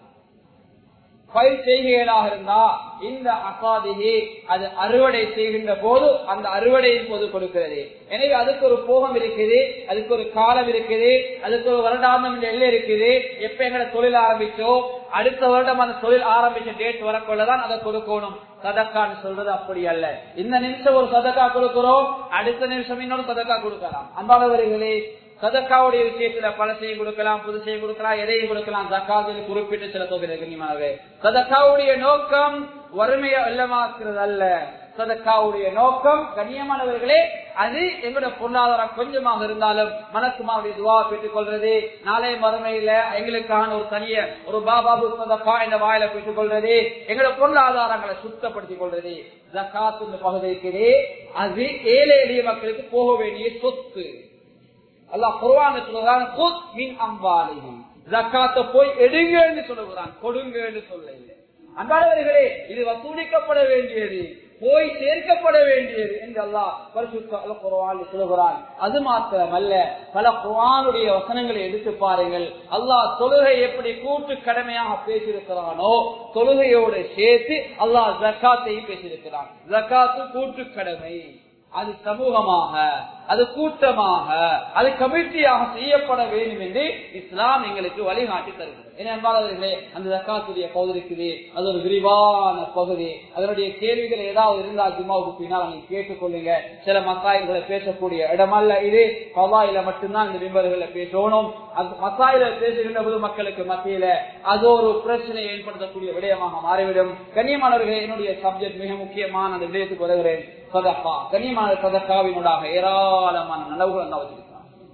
S1: பயிர் செய்கைகளாக இருந்தா இந்த அசாதிகி அது அறுவடை செய்கின்ற போது அந்த அறுவடையின் போது கொடுக்கிறது. எனவே அதுக்கு ஒரு போகம் இருக்குது, அதுக்கு ஒரு காலம் இருக்குது, அதுக்கு ஒரு வருடாந்தம் எல்லை இருக்குது. எப்ப எங்களை தொழில் ஆரம்பிச்சோ அடுத்த வருடம் அந்த தொழில் ஆரம்பிச்ச டேட் வரக்குள்ளதான் அதை கொடுக்கணும். சதக்கான்னு சொல்றது அப்படி அல்ல. இந்த நிமிஷம் ஒரு சதக்கா கொடுக்கிறோம், அடுத்த நிமிஷம் இன்னொரு சதக்கா கொடுக்கலாம். அன்பானவர்களே, சதக்காவுடைய விஷயத்துல பழசையும் கொடுக்கலாம், புதுசையும் கொடுக்கலாம், எதையும் கொடுக்கலாம். ஜக்காத்தில் குறிப்பிட்டு சில தொகை. சதக்காவுடைய நோக்கம் வறுமையை வெள்ளமாக்குறது அல்ல. சதக்காவுடைய நோக்கம் கண்ணியமானவர்களே, அது எங்களோட பொருளாதாரம் கொஞ்சமாக இருந்தாலும் மனக்குமாருடைய துவா பெற்றுக் கொள்றது, நாளைய மறுமையில எங்களுக்கான ஒரு தனிய ஒரு பாபாபு சதக்கா என்ற வாயில பெற்றுக் கொள்றது, எங்களோட பொருளாதாரங்களை சுத்தப்படுத்திக் கொள்றது. ஜக்காத்து பகுதிக்கு அது ஏழை எளிய மக்களுக்கு போக வேண்டிய சொத்து. அல்லாஹ் குர்ஆன்ல சொல்றான், குத் மின் அம்வாலிஹிம், ஜக்காத்தை போய் எடுங்கன்னு சொல்லுகிறான், கொடுங்கன்னு சொல்லல. அன்பானவர்களே, இது வசூலிக்கப்பட வேண்டியது, போய் சேர்க்கப்பட வேண்டியது என்று அல்லாஹ் பரிசுத்த அல் குர்ஆனில் சொல்கிறான். அது மாத்திரமல்ல, பல குர்ஆனுடைய வசனங்களை எடுத்து பாருங்கள். அல்லாஹ் தொழுகை எப்படி கூட்டு கடமையாக பேசியிருக்கிறானோ, தொழுகையோடு சேர்த்து அல்லாஹ் ஜக்காத்தையும் பேசியிருக்கிறான். ஜக்காத்து கூட்டு கடமை, அது சமூகமாக, அது கூட்டமாக, அது கமிட்டியாக செய்யப்பட வேண்டும் என்று இஸ்லாம் எங்களுக்கு வழிகாட்டி தருகிறது. என்பாளர்களே, அந்த ஜக்காத்துடைய பகுதி இருக்குது, அது ஒரு விரிவான பகுதி. அதனுடைய கேள்விகள் ஏதாவது இருந்தால் ஜும்மாவுக்கு பின்னால் நீங்க கேட்டுக்கொள்ளுங்க. சில மசாயில்களை பேசக்கூடிய இடமல்ல இது, கவாயில மட்டும்தான் இந்த விம்பர்களை பேசணும். அந்த மசாயில பேசுகின்ற பொது மக்களுக்கு மத்தியில அது ஒரு பிரச்சனையை ஏற்படுத்தக்கூடிய விடயமாக மாறிவிடும். கண்ணியமானவர்களே, என்னுடைய சப்ஜெக்ட் மிக முக்கியமான அந்த விடயத்துக்கு வருகிறேன். சதக்கா, கண்ணியமான சதக்காவினூடாக ஏராளமான நலவுகள் அல்லா வச்சிருக்கிறார்.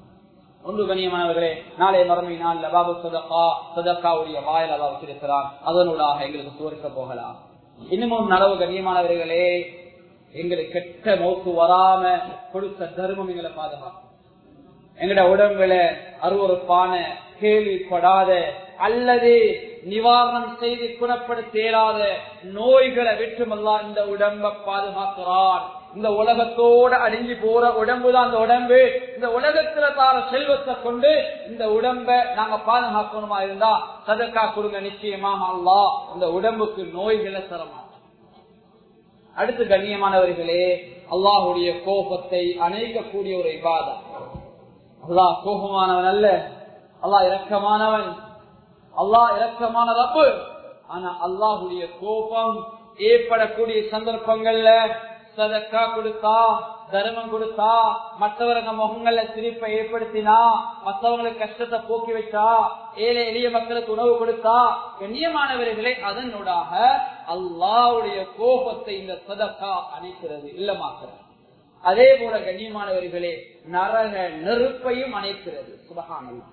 S1: ஒன்று கண்ணியமானவர்களே, நாளை மறுமை நாள் பாபு சதக்கா, சதக்காவுடைய வாயில் அல்லா வச்சிருக்கிறான். அதனூடாக எங்களுக்கு சுவர்க்க போகலாம். இன்னும் ஒரு நலவு கண்ணியமானவர்களே, எங்களுக்கு கெட்ட நோக்கு வராம கொடுத்த தர்மம் எங்களை பாதுகாக்கும். எங்கட உடம்புல அருவருப்பான கேள்விப்படாத அல்லது நிவாரணம் செய்து குணப்படுத்த இயலாத நோய்களை விட்டுமல்லா இந்த உடம்பை பாதுகாக்கிறான். இந்த உலகத்தோட அழிஞ்சு போற உடம்புதான் அந்த உடம்பு. இந்த உலகத்துல தார செல்வத்தை கொண்டு இந்த உடம்ப நாங்க பாதுகாக்கணுமா இருந்தா சதக்கா கொடுங்க. நிச்சயமா அல்லாஹ் இந்த உடம்புக்கு நோய்களை தரமாட்டோம். அடுத்து கண்ணியமானவர்களே, அல்லாஹுடைய கோபத்தை அணைக்கக்கூடிய ஒரு இபாதத். அல்லாஹ் கோபமானவன் அல்ல, அல்லாஹ் இரக்கமானவன், அல்லாஹ் இரக்கமான ரப்பு. ஆனா அல்லாஹுடைய கோபம் ஏற்படக்கூடிய சந்தர்ப்பங்கள்ல சதக்கா கொடுத்தா, தர்மம் கொடுத்தா, மற்றவங்க முகங்கள்ல சிரிப்பை ஏற்படுத்தினா, மற்றவங்களுக்கு கஷ்டத்தை போக்கி வச்சா, ஏழை எளிய மக்களுக்கு உணவு கொடுத்தா, கண்ணியமானவர்களே அதனூடாக அல்லாஹ்வுடைய கோபத்தை இந்த சதக்கா அணைக்கிறது, இல்லமாக்குறது. அதே போல கண்ணியமானவர்களே நரக நெருப்பையும் அணைக்கிறது. சுப்ஹானல்லாஹ்.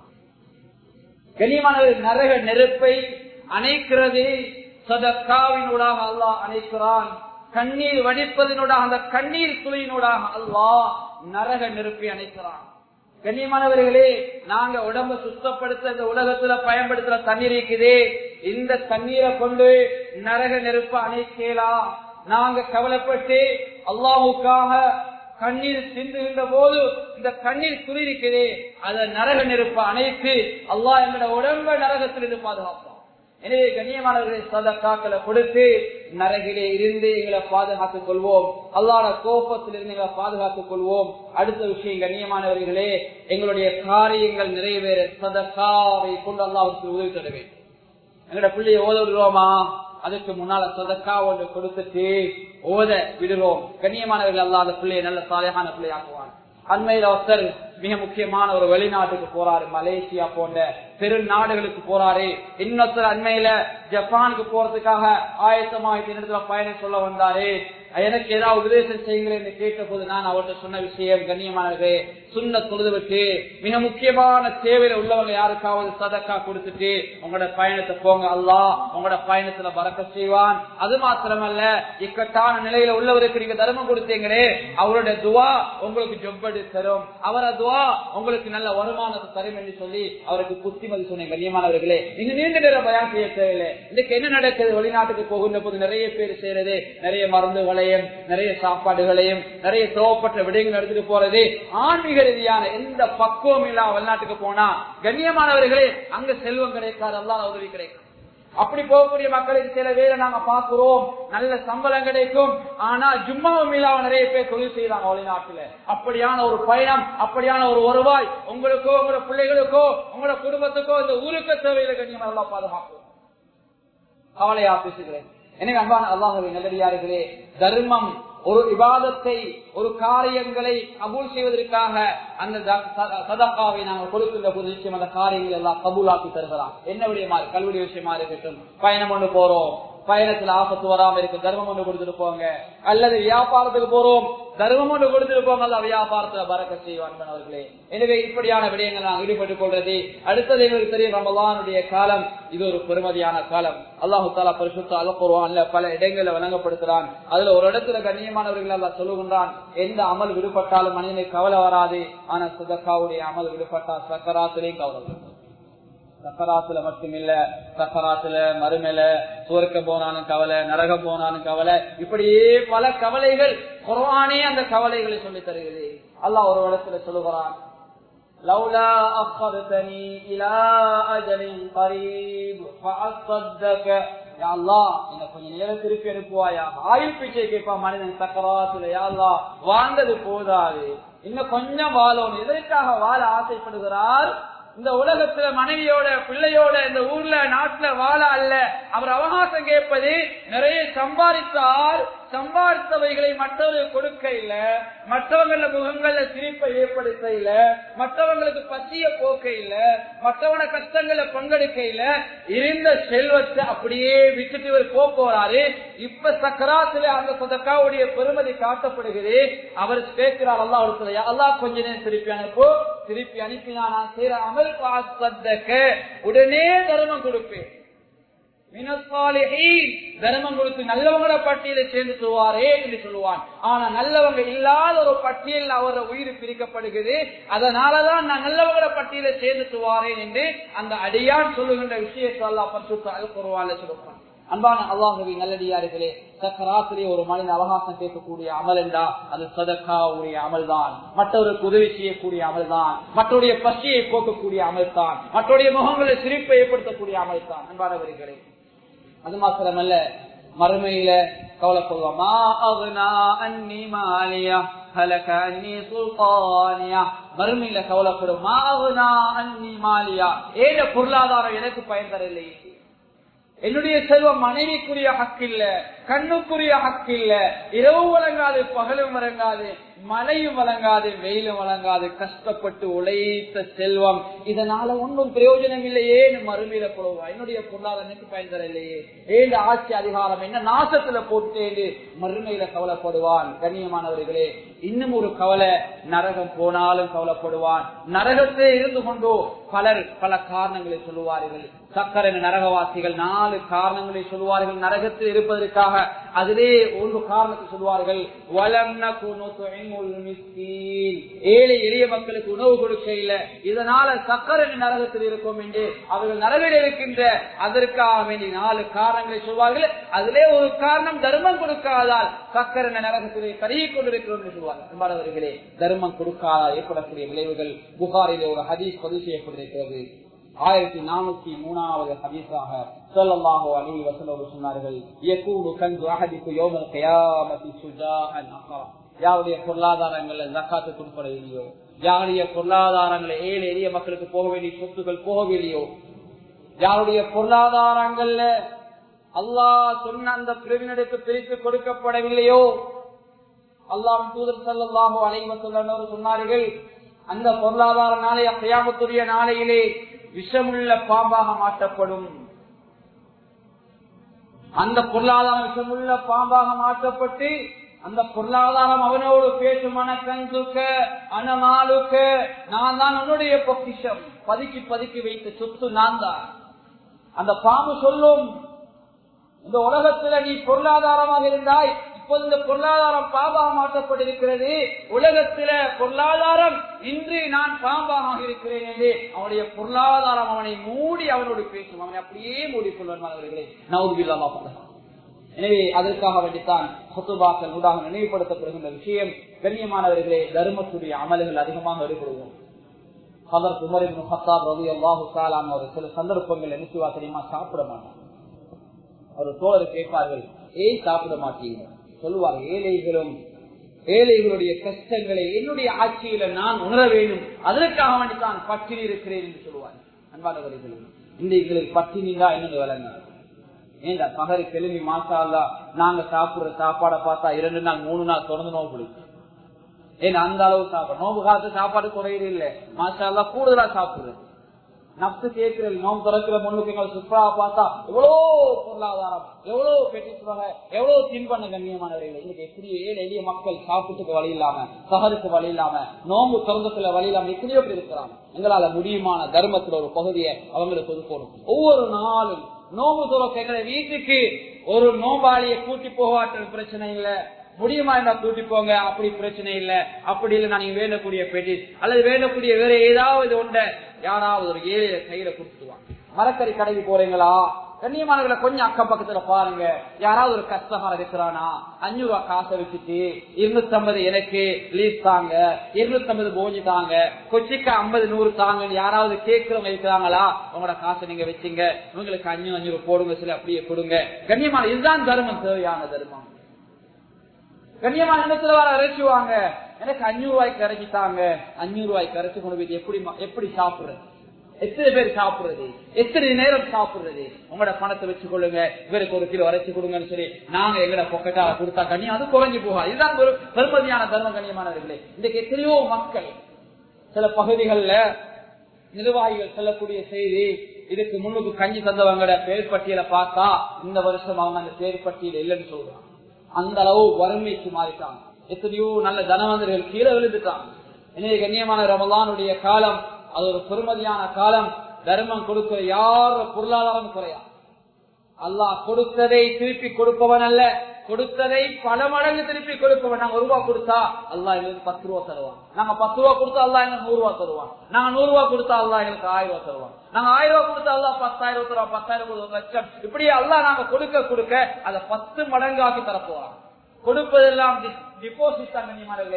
S1: கண்ணியமானவர்கள், நரக நெருப்பை அணைக்கிறது சதக்காவினூடாக அல்லாஹ் அணைக்கிறான். கண்ணீர் வடிப்பதனூடாக, அந்த கண்ணீர் துளியினூடாக அல்லாஹ் நரக நெருப்பை அணைக்கிறான். கண்ணியமானவர்களே, நாங்க உடம்ப சுத்தப்படுத்த இந்த உலகத்துல பயன்படுத்துற தண்ணீர் இருக்குது, இந்த தண்ணீரை கொண்டு நரக நெருப்பை அணைக்கலாம். நாங்க கவலைப்பட்டு அல்லாஹ்வுக்காக கண்ணீர் சிந்துகின்ற போது இந்த கண்ணீர் துளி இருக்குது, அத நரக நெருப்பை அணைத்து அல்லாஹ் எங்களோட உடம்ப நரகத்திலிருந்து பாதுகாப்போம். எனவே கண்ணியமானவர்களை சதக்காக்களை கொடுத்து நரகிலே இருந்து எங்களை பாதுகாத்துக் கொள்வோம். அல்லாஹ்வுடைய கோபத்திலிருந்து எங்களை பாதுகாத்துக் கொள்வோம். அடுத்த விஷயம் கண்ணியமானவர்களே, எங்களுடைய காரியங்கள் நிறைவேற சதக்காவை கொண்டு அல்லாஹ்வுக்கு உதவி தர வேண்டும். எங்களோட பிள்ளையை ஓத விடுவோமா, அதுக்கு முன்னால சதக்கா ஒன்று கொடுத்துட்டு ஓத விடுவோம். கண்ணியமானவர்கள், அல்லாஹ் அந்த பிள்ளையை நல்ல சாலையான பிள்ளையாக்குவான். அண்மையில ஒருத்தர் மிக முக்கியமான ஒரு வெளிநாட்டுக்கு போறாரு, மலேசியா போன்ற பெரு நாடுகளுக்கு போறாரு. இன்னொருத்தர் அண்மையில ஜப்பானுக்கு போறதுக்காக ஆயத்தமாக பயணம் சொல்ல வந்தாரு. எனக்கு ஏதாவது உபதேசம் செய்யுங்களேன் என்று கேட்ட போது நான் அவர்கிட்ட சொன்ன விஷயம், கண்ணியமானது சுன்ன தொழுது விட்டு மிக முக்கியமான தேவையில உள்ளவங்க யாருக்காவது சதக்கா கொடுத்துட்டு உங்களோட பயணத்தை போங்க, அல்லாஹ் உங்களோட பயணத்துல பறக்கத் செய்வான். அது மாத்திரமல்ல, இக்கட்டான நிலையில உள்ளவருக்கு நீங்க தர்மம் கொடுத்தீங்களே, அவருடைய துவா உங்களுக்கு ஜொப்படி தரும், அவர துவா உங்களுக்கு நல்ல வருமானத்தை தரும் என்று சொல்லி அவருக்கு புத்திமதி சொன்னேன். கண்ணியமானவர்களே, நீங்க நீண்ட நேரம் பயான் செய்ய தேவையில்லை. இன்னைக்கு என்ன நடக்குது, வெளிநாட்டுக்கு போகின்ற போது நிறைய பேர் செய்யறது, நிறைய மருந்துகளையும் நிறைய சாப்பாடுகளையும் நிறைய தேவைப்பட்ட விடயங்கள் எடுத்துட்டு போறது, ஆன்மீக ரீதியான எந்த பக்குவம் இல்லா வெளிநாட்டுக்கு போனா கண்ணியமானவர்களே அங்க செல்வம் கிடைக்காது, அல்லாஹ் உதவி கிடைக்கும். அப்படி போகக்கூடிய மக்களுக்கு சில பேரை நாங்க பாக்குறோம், நல்ல சம்பளம் கிடைக்கும், ஆனா ஜும்மாவும் இல்லாம நிறைய பேர் தொழில் செய்யறாங்க வெளிநாட்டுல. அப்படியான ஒரு பயணம், அப்படியான ஒரு வருவாய் உங்களுக்கோ உங்களோட பிள்ளைகளுக்கோ உங்களோட குடும்பத்துக்கோ இந்த ஊருக்கு தேவையில்லை. கண்ணியமா எல்லாம் பாதுகாக்கும். கவலையா பேசுகிறேன். எனவே அன்பான அல்லாஹ்வின் நல்லடியார்களே, தர்மம் ஒரு இபாதத்தை, ஒரு காரியங்களை கபூல் செய்வதற்காக அந்த சதகாவை நாங்கள் கொடுக்கின்ற போது நிச்சயம் அந்த காரியங்கள் எல்லாம் கபூலாக்கி தருகிறான். என்ன விடயமா, கல்விடைய விஷயமா இருக்கட்டும், பயணம் ஒன்று போறோம், பயணத்துல ஆபத்து வராம இருக்கு, தர்மம் ஒன்று கொடுத்துட்டு போங்க. அல்லது வியாபாரத்துக்கு போறோம், தர்மம் ஒன்று கொடுத்துட்டு போங்க, அல்ல வியாபாரத்துல பறக்கத் செய்வான். அவர்களே, எனவே இப்படியான விடயங்கள் நாங்கள் ஈடுபட்டுக் கொள்றது. அடுத்தது எங்களுக்கு தெரியும், ரமலானுடைய காலம் இது ஒரு பெருமதியான காலம். அல்லாஹு தஆலா பரிசுத்த அல் குர்ஆன்ல பல இடங்களை வழங்கப்படுத்துறான். அதுல ஒரு இடத்துல கண்ணியமானவர்கள் அல்லாஹ் சொல்லுகின்றான், எந்த அமல் விடுபட்டாலும் மனிதனை கவலை வராது, ஆனா சதகாவுடைய அமல் விடுபட்டால் சக்கராத்திலையும் கவலை வரும். சக்கராத்துல மட்டுமில்ல, சக்கராத்துல மறுமையில சுவர்க்கம் போனாலும் கவலை, நரகம் போனாலும் கவலை, இப்படியே பல கவலைகள். குர்ஆனே அந்த கவலைகளை சொல்லி தருகிறது. அல்லாஹ் ஒரு இடத்துல சொல்லுகிறான், லௌலா அஃகர்தனி இலா அஜலின் கரீப் ஃபஅஸ்ஸதக. யா அல்லாஹ், என்ன கொஞ்ச நேரம் திருப்பி அனுப்புவாயா? ஆயுள் பிச்சை கேட்பான் மனிதன் சக்கராத்துல. யா அல்லாஹ், வாழ்ந்தது போதாது, இன்னும் கொஞ்சம் வாழணும். எதற்காக வாழ ஆசைப்படுகிறார்? இந்த உலகத்துல மனைவியோட பிள்ளையோட இந்த ஊர்ல நாட்டுல வாழ அல்ல. அவர் அவகாசம் கேட்பது நிறைய சம்பாதித்தால் சம்பாதித்தவைகளை மற்றவர்களுக்கு கொடுக்க இல்ல, மற்றவங்கள முகங்கள்ல சிரிப்பை ஏற்படுத்த இல்ல, மற்றவங்களுக்கு பசிய போக்க இல்ல, மற்றவன கஷ்டங்களை பங்கெடுக்க இல்ல, இருந்த செல்வத்தை அப்படியே விட்டுட்டு இவர் போறாரு. இப்ப சக்கராத்துல அந்த சதக்காவுடைய பெருமதி காட்டப்படுகிறது. அவர் கேட்கிறார், அல்லாஹ் ஒருத்தர், அல்லாஹ் கொஞ்ச நேரம் திருப்பி அனுப்போ. திருப்பி அனுப்பினா நான் செய்யற அமல் உடனே தர்மம் கொடுப்பேன். தர்மம் கொடுத்து நல்லவங்கள பட்டியலை சேர்ந்து சொல்வாரே என்று சொல்லுவான். ஆனா நல்லவங்க இல்லாத ஒரு பட்டியல் அவர உயிர் பிரிக்கப்படுகிறது. அதனாலதான் நான் நல்லவங்கள பட்டியலை சேர்ந்து சொல்வாரேன் என்று அந்த அடியான் சொல்லுகின்ற விஷயத்தை அல்லாஹ் பரிசுத்த அல் குர்ஆன்ல சொல்லுவான். அன்பான அல்லாஹ்வின் நல்லடியார்களே, சக்கராத்திலே ஒரு மனிதன் அவகாசம் கேட்கக்கூடிய அமல் என்றா அது சதக்காவுடைய அமல் தான், மற்றவருக்கு உதவி செய்யக்கூடிய அமல் தான், மற்றவருடைய பசியை போக்கக்கூடிய அமல் தான், மற்றவருடைய முகங்களை சிரிப்பை ஏற்படுத்தக்கூடிய அமல் தான். அன்பானவர்களே, அது மாத்திரமல்ல, மறுமையில கவலைப்படுவோம், மறுமையில கவலைப்படும், ஏழ பொருளாதாரம் எனக்கு பயன் தரவில்லை, என்னுடைய செல்வம் மனைவிக்குரிய ஹக்கில்ல, கண்ணுக்குரிய ஹக்கில்ல, இரவு வழங்காது, பகலும் வழங்காது, மழையும் வழங்காது, வெயிலும் வழங்காது, கஷ்டப்பட்டு உழைத்த செல்வம், இதனால ஒன்றும் பிரயோஜனம் இல்லையே, மறுமையில போடுவா, என்னுடைய பொருளாதாரம் எனக்கு பயன் தரலையே, ஏழு ஆட்சி அதிகாரம் என்ன நாசத்துல போட்டு மறுமையில கவலைப்படுவான். கண்ணியமானவர்களே, இன்னும் ஒரு கவலை, நரகம் போனாலும் கவலைப்படுவான். நரகத்திலே இருந்து கொண்டோ பலர் பல காரணங்களை சொல்லுவார்கள். சக்கர நரகவாசிகள் 4 காரணங்களை சொல்லுவார்கள் நரகத்தில் இருப்பதற்காக. அதிலே ஒரு காரணத்தை சொல்வார்கள், ஏழை எளிய மக்களுக்கு உணவு கொடுக்க இல்லை, இதனால சக்கர நரகத்தில் இருக்கும் என்று அவர்கள் நரகில் இருக்கின்ற அதற்காக வேண்டிய 4 காரணங்களை சொல்வார்கள். அதிலே ஒரு காரணம், தர்மம் கொடுக்காதால் சக்கர நரகத்திலே கருகி கொண்டிருக்கிறோம் என்று சொல்வார்கள். அன்பானவர்களே, தர்மம் கொடுக்காதால் ஏற்படக்கூடிய விளைவுகள் புகாரிலே ஒரு ஹதீஸ் பதிவு செய்யப்பட்டிருக்கிறது. 1403வது ஹதீஸாக ஸல்லல்லாஹு அலைஹி வஸல்லம் சொன்னார்கள், யகூனு கன்து அஹதிக்கு யௌமல் கியாமத்தி சுஜாஅன் அக்ரா. யாருடைய பொருளாதாரங்கள்ல ஜகாத் கொடுப்பதில்லையோ, யாருடைய பொருளாதாரங்களை ஏழை எளிய மக்களுக்கு போக வேண்டிய சொத்துக்கள் போகவில்லையோ, யாருடைய பொருளாதாரங்கள்ல அல்லாஹ் சொன்ன அந்த பிரிவினருக்கு பிரித்து கொடுக்கப்படவில்லையோ, அல்லாஹ்வின் தூதர் ஸல்லல்லாஹு அலைஹி வஸல்லம் சொன்னார்கள், அந்த பொருளாதார நாளைய கியாமத்துடைய நாளையிலே விஷமுள்ள பாம்பாக மாற்றப்படும். அந்த பொருளாதாரம் விஷமுள்ள பாம்பாக மாற்றப்பட்டு அந்த பொருளாதாரம் அவனோடு பேசும், அனக்கஞ்சுக்க அனமாலுக்க, நான் தான் உன்னுடைய பொக்கிஷம், பதுக்கி பதுக்கி வைத்த சொத்து நான் தான். அந்த பாம்பு சொல்லும், இந்த உலகத்துல நீ பொருளாதாரமாக இருந்தாய், இப்போது இந்த பொருளாதாரம் பாம்பாக மாற்றப்பட்டிருக்கிறது, உலகத்தில பொருளாதாரம் இன்று நான் பாம்பாக இருக்கிறேன் என்று அவனுடைய பொருளாதாரம் அவனை மூடி அவனோடு பேசும், அவனை அப்படியே மூடிக்கொள்வார்களே. நவுதுபில்லாஹ். எனவே அதற்காக வேண்டித்தான் ஹுத்பாக்கள் ஊடாக நினைவுபடுத்தப்படுகின்ற விஷயம். கண்ணியமானவர்களே, தர்மத்துடைய அமல்கள் அதிகமாக ஈடுபடுவோம். ஹதரத் உமர் இப்னு கத்தாப் ரலியல்லாஹு தஆலா அன்ஹு சில சந்தர்ப்பங்கள் என்ன செய்வா தெரியுமா, சாப்பிட மாட்டாங்க. ஒரு தோழர் கேட்பார்கள், ஏன் சாப்பிட மாட்டீங்க? சொல்லுவாங்க, ஏழைகளுடைய கஷ்டங்களை என்னுடைய ஆட்சியில நான் உணர வேண்டும், அதற்காக வேண்டித்தான் பட்டினி இருக்கிறேன் என்று சொல்லுவாங்க. அன்பானவர்களே, இன்றைக்கு பட்டினிதான் என்னன்னு விளங்க. ஏண்டா பகரு கிளம்பி மாசாலா நாங்க சாப்பிடுற சாப்பாடை பார்த்தா 2 நாள் 3 நாள் தொடர்ந்து நோவு பிடிக்கும். ஏன்னா அந்த அளவு சாப்பாடு, நோம்பு காலத்து சாப்பாடு குறையிறது இல்லை, மாசாலா கூடுதலா சாப்பிடுறது. நப்சு கேட்கிறது, நோம்பு திறக்கிற முன்னுக்கு சுற்றுலா பார்த்தா எவ்வளோ பொருளாதாரம், எவ்வளவு பெட்டிசுவாங்க, எவ்வளவு தின்பண்ண. கண்ணியமானவர்கள், இன்னைக்கு எப்படி ஏழை எளிய மக்கள் சாப்பிட்டுக்கு வழி இல்லாம, சகருக்கு வழி இல்லாம, நோம்பு திறந்தத்துல வழி இல்லாம எத்தனையோ பேர் இருக்கிறாங்க. எங்களால முடியுமான தர்மத்துல ஒரு பகுதியை அவங்களுக்கு ஒதுக்கணும். ஒவ்வொரு நாளும் நோம்பு துறக்க எங்களை வீட்டுக்கு ஒரு நோம்பாளியை கூட்டி போகாட்ட பிரச்சனை இல்ல, முடியுமா என்ன கூட்டி போங்க, அப்படி பிரச்சனை இல்ல. அப்படி இல்லை, நீங்க வேண்டக்கூடிய பெட்டி அல்லது வேண்டக்கூடிய வேற ஏதாவது ஒன்றை யாராவது ஒரு ஏழைய கையில கொடுத்துருவாங்க. மரக்கறி கடைக்கு போறீங்களா, கண்ணியமானவர்களை கொஞ்சம் அக்கம் பக்கத்துல பாருங்க, யாராவது ஒரு கஷ்டகாரம் இருக்கிறானா, 5 ரூபாய் காசை வச்சுட்டு 250 எனக்கு லீஸ் தாங்க, 250 போஞ்சி தாங்க, கொச்சிக்கு 50 100 தாங்க யாராவது கேட்கிறவங்க இருக்கிறாங்களா, உங்களோட காசை நீங்க வச்சுங்க, இவங்களுக்கு 500 போடுங்க, சில அப்படியே கொடுங்க. கண்ணியமான இதுதான் தர்மம், தேவையான தர்மம். கண்ணியமான இடத்துல வர இறைச்சுவாங்க, எனக்கு 500 ரூபாய்க்கு இறைச்சிட்டாங்க, 500 ரூபாய்க்கு இறைச்சி கொண்டு போய் எப்படி சாப்பிடுறது, எத்தனை பேர் சாப்பிடுறது, எத்தனை நேரம் சாப்பிடுறது? உங்களோட பணத்தை வச்சு கொள்ளுங்க, இவருக்கு 1 கிலோ இறைச்சி கொடுங்கன்னு சொல்லி நாங்க எங்கட பொக்கெட்டால கொடுத்தா கண்ணியம் அது குறைஞ்சு போகா. இதுதான் ஒரு பெருமதியான தர்மம். கண்ணியமானவர்களே, இன்றைக்கு எத்தனையோ மக்கள் சில பகுதிகளில் நிர்வாகிகள் சொல்லக்கூடிய செய்தி, இதுக்கு முன்னுக்கு கஞ்சி தந்தவங்களோட பேர் பட்டியலை பார்த்தா இந்த வருஷம் அவங்க அந்த பேர் பட்டியல இல்லைன்னு சொல்றாங்க. அந்த அளவு வறுமைக்கு மாறிட்டாங்க. எத்தனையோ நல்ல தனவந்தர்கள் கீழே விழுந்துட்டாங்க. எனவே கண்ணியமான ரமலானுடைய காலம் அது ஒரு பெருமதியான காலம். தர்மம் கொடுக்க யார பொருளாதாரம் குறையா, அல்லாஹ் கொடுத்ததை திருப்பி கொடுப்பவன் அல்ல, கொடுத்ததை பல மடங்கு திருப்பி கொடுப்போம். நாங்க ரூபா கொடுத்தா அல்லாஹ் எங்களுக்கு 10 ரூபா தருவான். நாங்க 10 ரூபா கொடுத்தா அல்லாஹ் எங்களுக்கு 100 ரூபா தருவான். நாங்க 100 ரூபா கொடுத்தா அல்லாஹ் எங்களுக்கு 1000 ரூபா தருவான். நாங்க 1000 ரூபா கொடுத்தா அல்லாஹ் 10,000 தருவான். 10,000 1 லட்சம். இப்படி அல்லாஹ் நாங்க கொடுக்க கொடுக்க அதை 10 மடங்காக்கி தரப்போறான். கொடுப்பதெல்லாம் டிபாசிட் தான்.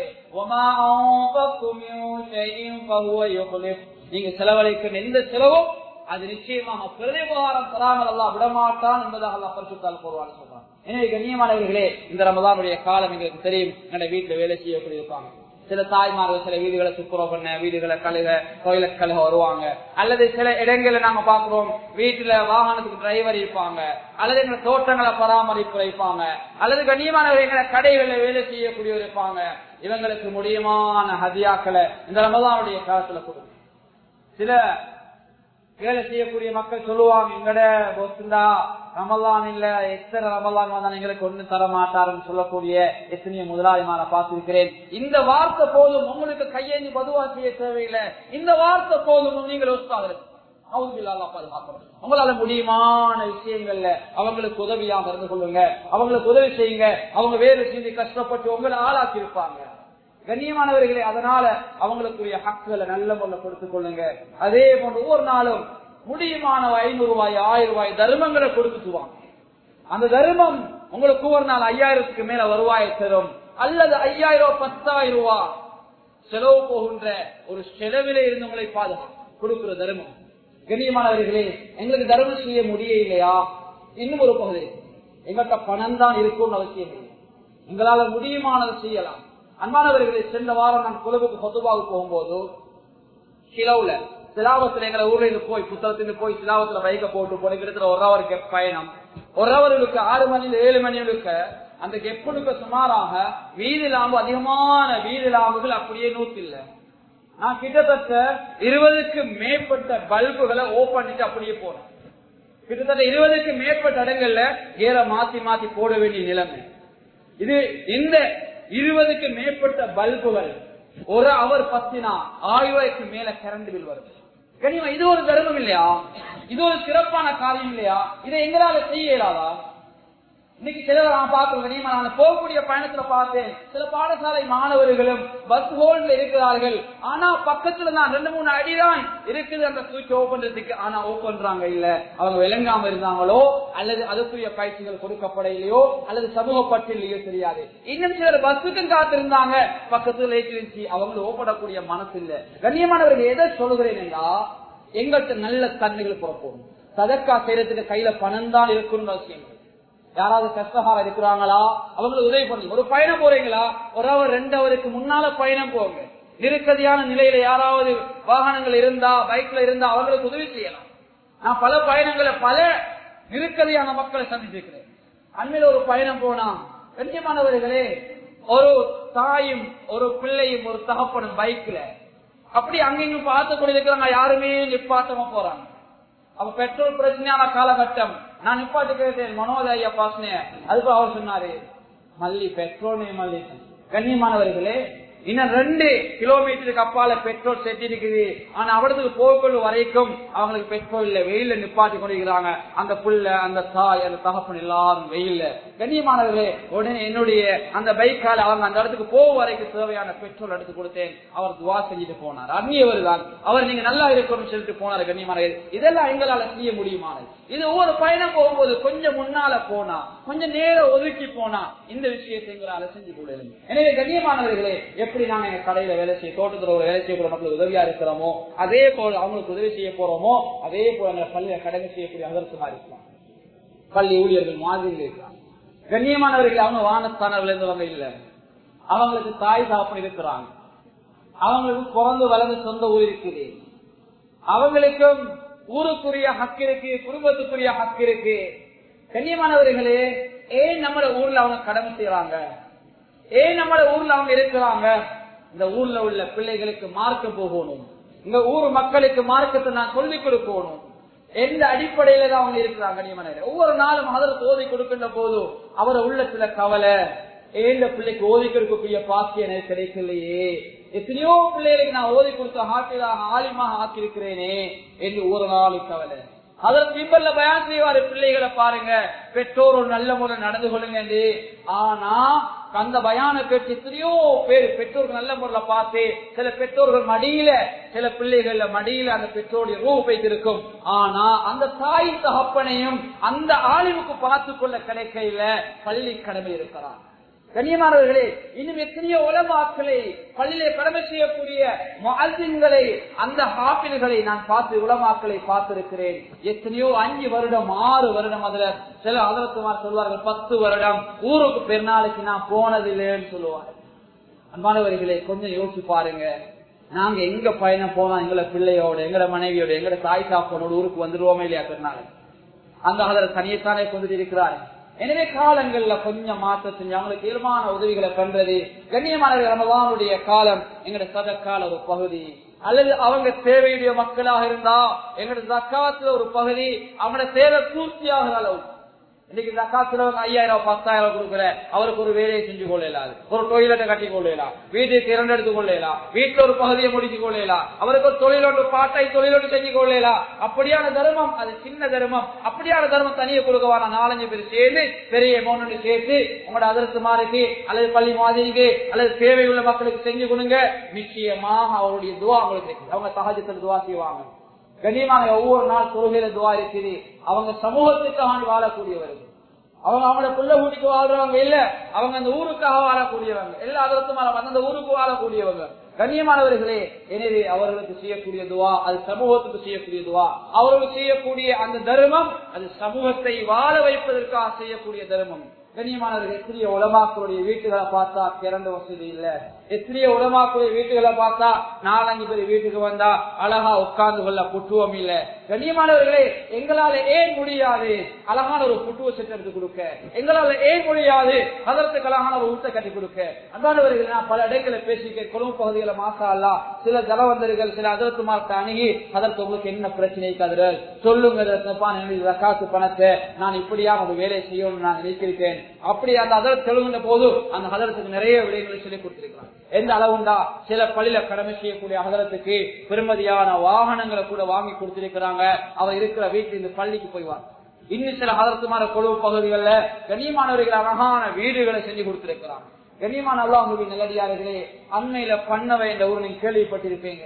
S1: நீங்க செலவழிக்கும் எந்த செலவும் அது நிச்சயமாக பிரதிபகாரம் தராமல் அல்லாஹ் விடமாட்டான் என்பதாக அல்லாஹ் பரிசுத்தால் போடுவான்னு சொல்றான். எனவே கண்ணியமானவர்களே, இந்த ரமதானுடைய காலம் எங்களுக்கு தெரியும். எங்களுடைய வீட்டுல வேலை செய்யக்கூடிய இருப்பாங்க. சில தாய்மார்கள் சில வீடுகளை துப்புரவு பண்ண, வீடுகளை கழுக, கோயிலை கழுக வருவாங்க. அல்லது சில இடங்களை நாங்க பாக்குறோம், வீட்டுல வாகனத்துக்கு டிரைவர் இருப்பாங்க, அல்லது எங்களை தோட்டங்களை பராமரிப்பு வைப்பாங்க, அல்லது கண்ணியமானவர்கள் எங்களை கடைகளில் வேலை செய்யக்கூடியவர் இருப்பாங்க. இவங்களுக்கு முடியுமான ஹதியாக்களை இந்த ரமதானுடைய காலத்துல கொடுக்கும். சில வேலை செய்யக்கூடிய மக்கள் சொல்லுவாங்க, எங்கட போஸ்டா ரமலான் இல்ல, எத்தனை ரமலான் வந்தா எங்களுக்கு ஒண்ணு தர மாட்டாருன்னு சொல்லக்கூடிய எத்தனையோ முதலாளிமான பார்த்திருக்கிறேன். இந்த வார்த்தை போதும், உங்களுக்கு கையேந்தி பதுவா செய்ய தேவையில்லை. இந்த வார்த்தை போதும், நீங்கள் உங்களால முடியுமான விஷயங்கள்ல அவங்களுக்கு உதவியாக இருந்து கொள்ளுங்க, அவங்களுக்கு உதவி செய்யுங்க. அவங்க வேலை செஞ்சு கஷ்டப்பட்டு உங்களை ஆளாக்கி இருப்பாங்க. கண்ணியமானவர்களே, அதனால அவங்களுக்குரிய ஹக்குகளை நல்ல முறையில் கொடுத்துக் கொள்ளுங்க. அதே போன்று ஒவ்வொரு நாளும் முடியுமான 500 ரூபாய் 1000 ரூபாய் தர்மங்களை கொடுத்துக்குவாங்க. அந்த தர்மம் உங்களுக்கு ஒவ்வொரு நாள் 5000க்கு மேல வருவாயை தரும். அல்லது 5000 10,000 ரூபாய் செலவு போகின்ற ஒரு செலவிலே இருந்து உங்களை பாதுகாப்பு கொடுக்கிற தர்மம். கண்ணியமானவர்களே, எங்களுக்கு தர்மம் செய்ய முடியலையா? இன்னும் ஒரு பகுதி, எங்கள்கிட்ட பணம் தான் இருக்கும்னு அவசியம் இல்லை. எங்களால முடியுமானது செய்யலாம். அன்பானவர்களே, சென்ற வாரம் நான் குழுவுக்கு சொத்துபாவுக்கு போகும்போது சிலவுல சிலாவத்துல எங்களை ஊர்ல இருந்து போய் புத்தகத்திலிருந்து போய் சிலாவத்துல பைக்க போட்டு போய் கிட்டத்தட்ட 1 ஹவருக்கு பயணம். 1 ஹவருக்கு 6 மணில 7 மணிகளுக்கு அந்த கெப்புனுக்கு சுமாராக வீதி லாம்பு, அதிகமான வீதி லாம்புகள் அப்படியே 100 இல்ல. நான் கிட்டத்தட்ட 20க்கு மேற்பட்ட பல்புகளை ஓபன் பண்ணிட்டு அப்படியே போறேன். கிட்டத்தட்ட 20க்கு மேற்பட்ட இடங்கள்ல ஏற மாத்தி மாத்தி போட வேண்டிய நிலைமை. இது இந்த 20க்கு மேற்பட்ட பல்புகள் 1 ஹவர் பத்தினா 1000 ரூபாய்க்கு மேல கரண்ட் பில் வருது. கனிமா, இது ஒரு தர்மம் இல்லையா? இது ஒரு சிறப்பான காரியம் இல்லையா? இதை எங்களால செய்ய இயலாதா? இன்னைக்கு சிலர் நான் பார்க்கிறேன். கனிமா, நான் போகக்கூடிய பயணத்துல பார்த்தேன், சில பாடசாலை மாணவர்களும் பஸ் ஹோல்ட்ல இருக்கிறார்கள். ஆனா பக்கத்துல தான் 2-3 அடிதான் இருக்குது அந்த சுவிட்ச் ஓபன் பண்றதுக்கு. ஆனா ஓபன் பண்றாங்க இல்ல, அவங்க விளங்காம இருந்தாங்களோ, அல்லது அதுக்குரிய பயிற்சிகள் கொடுக்கப்படையிலையோ, அல்லது சமூக பட்டியலையோ தெரியாது. இன்னும் சிலர் பஸ்ஸுக்கும் காத்திருந்தாங்க, பக்கத்துல இருந்துச்சு, அவங்க ஓப்படக்கூடிய மனசு இல்ல. கண்ணியமானவர்கள், எதை சொல்லுகிறேன் என்றா, எங்கள்கிட்ட நல்ல தன்மைகள் புறப்போம். சதக்கா செய்யறதுக்கு கையில பணம் தான் இருக்குன்னு அவசியம். யாராவது கஷ்டகாரம் இருக்கிறாங்களா, அவங்களுக்கு உதவி பண்ணுங்க. ஒரு பயணம் போறீங்களா, 1 ஹவர் 2 ஹவருக்கு முன்னால பயணம் போங்க. நெருக்கடியான நிலையில யாராவது வாகனங்கள் இருந்தா, பைக்ல இருந்தா அவங்களுக்கு உதவி செய்யலாம். நான் பல பயணங்களை பல நெருக்கடியான மக்களை சந்திச்சிருக்கிறேன். அண்மையில ஒரு பயணம் போனா, கண்ணியமானவர்களே, ஒரு தாயும் ஒரு பிள்ளையும் ஒரு தகப்பனும் பைக்ல அப்படி அங்கெங்கும் பார்த்து கொண்டிருக்கிறாங்க. யாருமே நிப்பாட்டமா போறாங்க. அப்ப பெட்ரோல் பிரச்சனையான காலகட்டம். நான் நிப்பாட்டு கேட்டேன், மனோஜ் ஐயா பாசனே. அதுக்கு அவர் சொன்னாரு, மல்லி பெட்ரோல் மல்லி. கண்ணியமானவர்களே, இன்னும் 2 கிலோமீட்டருக்கு அப்பால பெட்ரோல் செட் இருக்குது. ஆனா அவடத்துக்கு போகக்குள்ள வரைக்கும் அவங்களுக்கு பெட்ரோல் இல்ல. வெயில நிப்பாட்டி கொண்டிருக்கிறாங்க. அந்த புள்ள, அந்த தாய், அந்த தகப்பன் எல்லாரும் வெயில்ல. கண்ணியமானவர்களே, உடனே என்னுடைய அந்த பைக்கால அவங்க அந்த இடத்துக்கு போக வரைக்கும் தேவையான பெட்ரோல் எடுத்து கொடுத்தேன். அவர் துவா செஞ்சுட்டு போனார். அந்நியவர் தான் அவர். நீங்க நல்லா இருக்கணும்னு சொல்லிட்டு போனார். கண்ணியமானவர்களே, இதெல்லாம் எங்களால செய்ய முடியுமானது. இது ஒவ்வொரு பயணம் போகும்போது கொஞ்சம் முன்னால போனா, கொஞ்சம் நேரம் ஒதுக்கி போனா இந்த விஷயத்தை எங்களால செஞ்சு கொள்ளலாம். எனவே கண்ணியமானவர்களே, எப்படி நாங்க எங்க கடையில வேலை செய்ய, தோட்டத்துல ஒரு வேலை செய்யக்கூடிய மக்களுக்கு உதவியா இருக்கிறோமோ, அதே போல அவங்களுக்கு உதவி செய்ய போறோமோ, அதே போல எங்க பள்ளியில கடமை செய்யக்கூடிய அதர்சமா இருக்கலாம். பள்ளி ஊழியர்கள் மாதிரி இருக்கலாம். கண்ணியமானவர்கள், அவங்க வானஸ்தானத்துல இருந்தவங்க இல்ல. அவங்களுக்கு தாய் சாப்பிட இருக்கிறாங்க. அவங்களுக்கு பிறந்து வளர்ந்து சொந்த ஊர் இருக்குது. அவங்களுக்கும் ஊருக்குரிய ஹக்கு இருக்கு, குடும்பத்துக்குரிய ஹக்கு இருக்கு. கண்ணியமானவர்களே, ஏன் நம்ம ஊர்ல அவங்க கடமை செய்யறாங்க? ஏன் நம்ம ஊர்ல அவங்க இருக்கிறாங்க? இந்த ஊர்ல உள்ள பிள்ளைகளுக்கு மார்க்க போகணும். இந்த ஊர் மக்களுக்கு மார்க்கத்தை நான் சொல்லிக் கொடுக்கணும். எந்த அடிப்படையில தான் அவங்க இருக்கிறாங்க? ஒவ்வொரு நாளும் அதற்கு ஓதி கொடுக்கின்ற போது அவர உள்ளத்துல கவலை, ஏந்த பிள்ளைக்கு ஓதி கொடுக்கக்கூடிய பாக்கியம் எனக்கு கிடைக்கலையே, எத்தனையோ பிள்ளைகளுக்கு நான் ஓதி கொடுத்த ஹாஃபிஸாக ஆலிமாக ஆக்கியிருக்கிறேனே என்று ஒரு நாள் கவலை. அதற்கு பின்பல்ல பயான் செய்வாரு, பிள்ளைகளை பாருங்க பெற்றோர் ஒரு நல்ல முறை நடந்து கொள்ளுங்க. ஆனா அந்த பயான கேட்டு எத்தனையோ பேர் பெற்றோர்கள் நல்ல முறையில பார்த்து, சில பெற்றோர்கள் மடியில, சில பிள்ளைகள மடியில அந்த பெற்றோருடைய ரூப வைத்திருக்கும். ஆனா அந்த தாய் தகப்பனையும் அந்த ஆலிமுக்கு பார்த்து கொள்ள கிடைக்கையில பள்ளி கடமை இருக்கிறார். கண்ணியமானவர்களே, இன்னும் எத்தனையோ உலமாக்களை, பள்ளியிலே கடமை செய்யக்கூடிய முஅல்லிம்களை, அந்த ஹாஃபில்களை நான் பார்த்து, உலமாக்களை பார்த்திருக்கிறேன். எத்தனையோ 5 வருடம் 6 வருடம், அதுல சில ஹதரத்துமார் சொல்வார்கள் 10 வருடம் ஊருக்கு பெருநாளைக்கு நான் போனதில்லைன்னு சொல்லுவாங்க. அன்பானவர்களே, கொஞ்சம் யோசிச்சு பாருங்க. நாங்க எங்க பயணம் போனா எங்களை பிள்ளையோட, எங்கட மனைவியோட, எங்கட தாய் தாப்பனோட ஊருக்கு வந்துருவோமே இல்லையா பெருநாளைக்கு? அந்த ஹதரத் தனியத்தானே கொண்டுட்டு இருக்கிறாரு. எனவே காலங்கள்ல கொஞ்சம் மாற்ற செஞ்சு அவங்களுக்கு தீர்மான உதவிகளை பண்றது. கண்ணியமான ரமலானுடைய காலம் எங்கட சதக்கால ஒரு பகுதி, அல்லது அவங்க தேவையுடைய மக்களாக இருந்தா எங்கட ஜக்காத்துல ஒரு பகுதி, அவங்களோட தேவை பூர்த்தியாகிற அளவு. இன்னைக்கு ஜக்காத்துல 5000 10,000 கொடுக்குற அவருக்கு ஒரு வேலையை செஞ்சு கொள்ளலாம், ஒரு டொய்லெட்டை கட்டி கொள்ளலாம், வீட்டுக்கு 2 எடுத்து கொள்ளலாம், வீட்டுல ஒரு பகுதியை முடிச்சு கொள்ளலாம், அவருக்கு ஒரு தொழிலோடு பாட்டை தொழிலோடு செஞ்சு கொள்ளலாம். அப்படியான தர்மம் அது சின்ன தர்மம். அப்படியான தர்மம் தனியை கொடுக்கவான 4-5 பேர் சேர்ந்து பெரிய அமௌண்ட் சேர்த்து உங்களோட அதிர்த்துமாருக்கு அல்லது பள்ளி மாதிரிக்கு அல்லது தேவையுள்ள மக்களுக்கு செஞ்சு கொடுங்க. நிச்சயமாக அவருடைய துவா உங்களுக்கு, அவங்க சகஜத்தில் துவா செய்வாங்க. கண்ணியமான ஒவ்வொரு நாள் தொழுகையில துவா இருக்குது. அவங்க சமூகத்துக்காக வாழக்கூடியவர்கள், அவங்க அவங்களோட பிள்ளை வீட்டுக்கு வாழ்றவங்க இல்ல, அவங்க அந்த ஊருக்காக வாழக்கூடியவங்க, எல்லா அதற்கும் அந்த ஊருக்கு வாழக்கூடியவங்க. கண்ணியமானவர்களே, எனவே அவர்களுக்கு செய்யக்கூடிய துவா அது சமூகத்துக்கு செய்யக்கூடிய துவா. அவர்களுக்கு செய்யக்கூடிய அந்த தர்மம் அது சமூகத்தை வாழ வைப்பதற்காக செய்யக்கூடிய தர்மம். கண்ணியமானவர்கள், எத்தனைய உலமாக்களுடைய வீட்டுகளை பார்த்தா திறந்த வசதி இல்ல, எத்தனைய உலமாக்களுடைய வீட்டுகளை பார்த்தா 4-5 பேர் வீட்டுக்கு வந்தா அழகா உட்கார்ந்து கொள்ள புட்டுவம் இல்ல. கண்ணியமானவர்களே, எங்களால ஏன் முடியாது அழகான ஒரு புட்டுவ செட்டு எடுத்து கொடுக்க? எங்களால ஏன் முடியாது அதற்கு அழகான ஒரு ஊட்ட கட்டி கொடுக்க? அன்பானவர்கள், நான் பல இடங்களை பேசிக்க கொழும்பு பகுதிகளை மாசா அல்ல சில ஜலவந்தர்கள் சில அதற்கு மார்க்க அணுகி அதற்கு உங்களுக்கு என்ன பிரச்சனை கதிரல் சொல்லுங்க, காசு பணத்தை நான் இப்படியாக ஒரு வேலை செய்யணும்னு நான் நினைக்கிறேன். அப்படி அந்த அதற்கு தெலுங்குன்ற போது அந்த ஹதரத்துக்கு நிறைய விடயங்களை சொல்லி கொடுத்திருக்கிறார். எந்த அளவுண்டா சில பள்ளியில கடமை செய்யக்கூடிய ஹதரத்துக்கு பெருமதியான வாகனங்களை கூட வாங்கி கொடுத்திருக்கிறாங்க. அவர் இருக்கிற வீட்டில் இந்த பள்ளிக்கு போய்வார். இன்னும் சில ஹதரத்துமான கொழுவு பகுதிகளில் கண்ணியமானவர்கள் அழகான வீடுகளை செஞ்சு கொடுத்திருக்கிறாங்க. கண்ணியமான அல்லாஹ் உங்களுக்கு நல்லடியார்களே, அண்மையில பண்ணவை என்ற ஊர் நீங்க கேள்விப்பட்டிருப்பீங்க.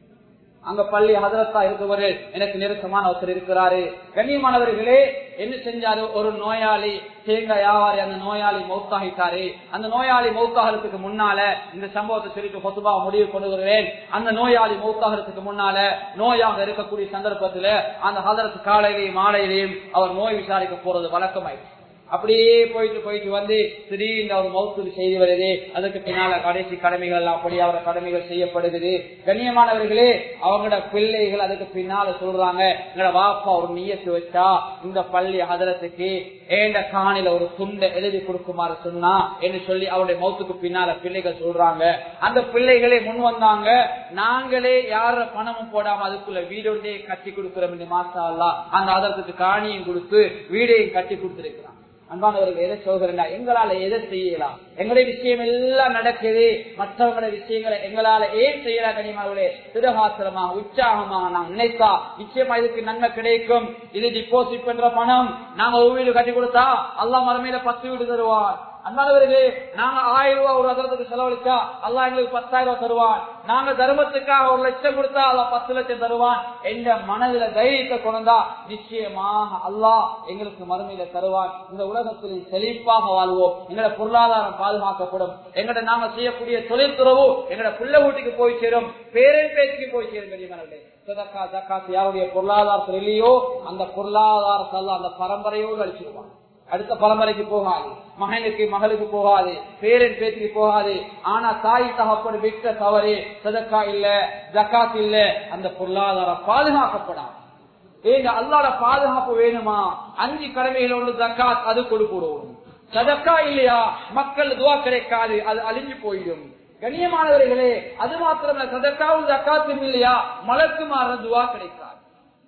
S1: அங்க பள்ளி ஹதரத்தா இருக்கவரு எனக்கு நெருக்கமான ஒருத்தர் இருக்கிறாரு. கண்ணியமானவர்களே, என்ன செஞ்சாரு, ஒரு நோயாளி தேங்காய் வியாபாரி, அந்த நோயாளி மௌத்தாகிட்டாரு. அந்த நோயாளி மௌத்தாகிறதுக்கு முன்னால இந்த சம்பவத்தை சொல்லிட்டு பொதுவா முடிவு கொண்டு வருவேன். அந்த நோயாளி மௌத்தாகிறதுக்கு முன்னால நோயாக இருக்கக்கூடிய சந்தர்ப்பத்துல அந்த ஹதரத்து காலையிலையும் மாலையிலையும் அவர் நோய் விசாரிக்க போறது வழக்கமாயிடுச்சு. அப்படியே போயிட்டு வந்து திடீர்னு அவர் மௌத்து செய்து வருது. அதுக்கு பின்னால கடைசி கடமைகள் அப்படி அவர கடமைகள் செய்யப்படுகிறது. கண்ணியமானவர்களே, அவங்களோட பிள்ளைகள் அதுக்கு பின்னால சொல்றாங்க, எங்களோட வாப்பா ஒரு நியத்து வச்சா இந்த பள்ளி ஹதரத்துக்கு ஏண்ட காணில ஒரு துண்டை எழுதி கொடுக்குமாறு சொன்னா என்று சொல்லி அவருடைய மௌத்துக்கு பின்னால பிள்ளைகள் சொல்றாங்க. அந்த பிள்ளைகளே முன் வந்தாங்க, நாங்களே யார பணமும் போடாம அதுக்குள்ள வீடொண்டே கட்டி கொடுக்கிறோம் என்று மாசா அல்லா அந்த ஹதரத்துக்கு காணியும் கொடுத்து வீடையும் கட்டி கொடுத்திருக்கிறான். அன்பானவர்கள், எதை சொல்கிறா, எங்களால எதை செய்யலாம்? எங்களுடைய விஷயம் எல்லாம் நடக்குது, மற்றவங்களுடைய விஷயங்களை எங்களால ஏன் செய்யலாம்? கனிமாவர்களே, திடகாத்திரமாக உற்சாகமாக நாம் நினைத்தா நிச்சயமா இதுக்கு நன்மை கிடைக்கும். இது டிபாசிட் பண்ற பணம் நாங்க ஒரு வீடு கட்டி கொடுத்தா அல்லாஹ் மறுமையில 10 வீடு தருவார். அன்பானவர்களே, நாங்க 1000 ரூபாய் ஒரு அதரத்துக்கு செலவழிச்சா அல்லாஹ் எங்களுக்கு 10,000 ரூபாய் தருவான். நாங்க தர்மத்துக்காக 1 லட்சம் கொடுத்தா அல்லாஹ் 10 லட்சம் தருவான். என்ற மனதில தைரியத்தை கொண்டா நிச்சயமாக அல்லாஹ் எங்களுக்கு மறுமையில தருவான். இந்த உலகத்தில் செழிப்பாக வாழ்வோம், எங்களோட பொருளாதாரம் பாதுகாக்கப்படும், எங்கட நாங்க செய்யக்கூடிய தொழில் துறவு எங்கட புள்ள வீட்டுக்கு போய் சேரும், பேரன் பேச்சுக்கு போய் சேரும். கண்ணியமானவர்களே, சதக்கா ஜக்காத் யாருடைய பொருளாதாரத்தில் இல்லையோ அந்த பொருளாதாரத்தால் அந்த பரம்பரையோடு அழிச்சிருவான். அடுத்த பரம்பரைக்கு போகாது, மகனுக்கு மகளுக்கு போகாது, பேரன் பேச்சுக்கு போகாது. ஆனா தாய் தகப்பன் விட்ட தவறு சதக்கா இல்ல ஜக்காத் இல்ல, அந்த பொருளாதாரம் பாதுகாக்கப்படாது. ஏங்க அல்லாஹ்வோட பாதுகாப்பு வேணுமா? 5 கடமைகளோடு ஜக்காத் அது கொடுக்கணும். சதக்கா இல்லையா மக்கள் துவா கிடைக்காது, அது அழிஞ்சு போயிடும். கண்ணியமானவர்களே, அது மாத்திரமல்ல, சதக்காவும் ஜக்காத்தும் இல்லையா மலக்குமார துவா கிடைக்காது.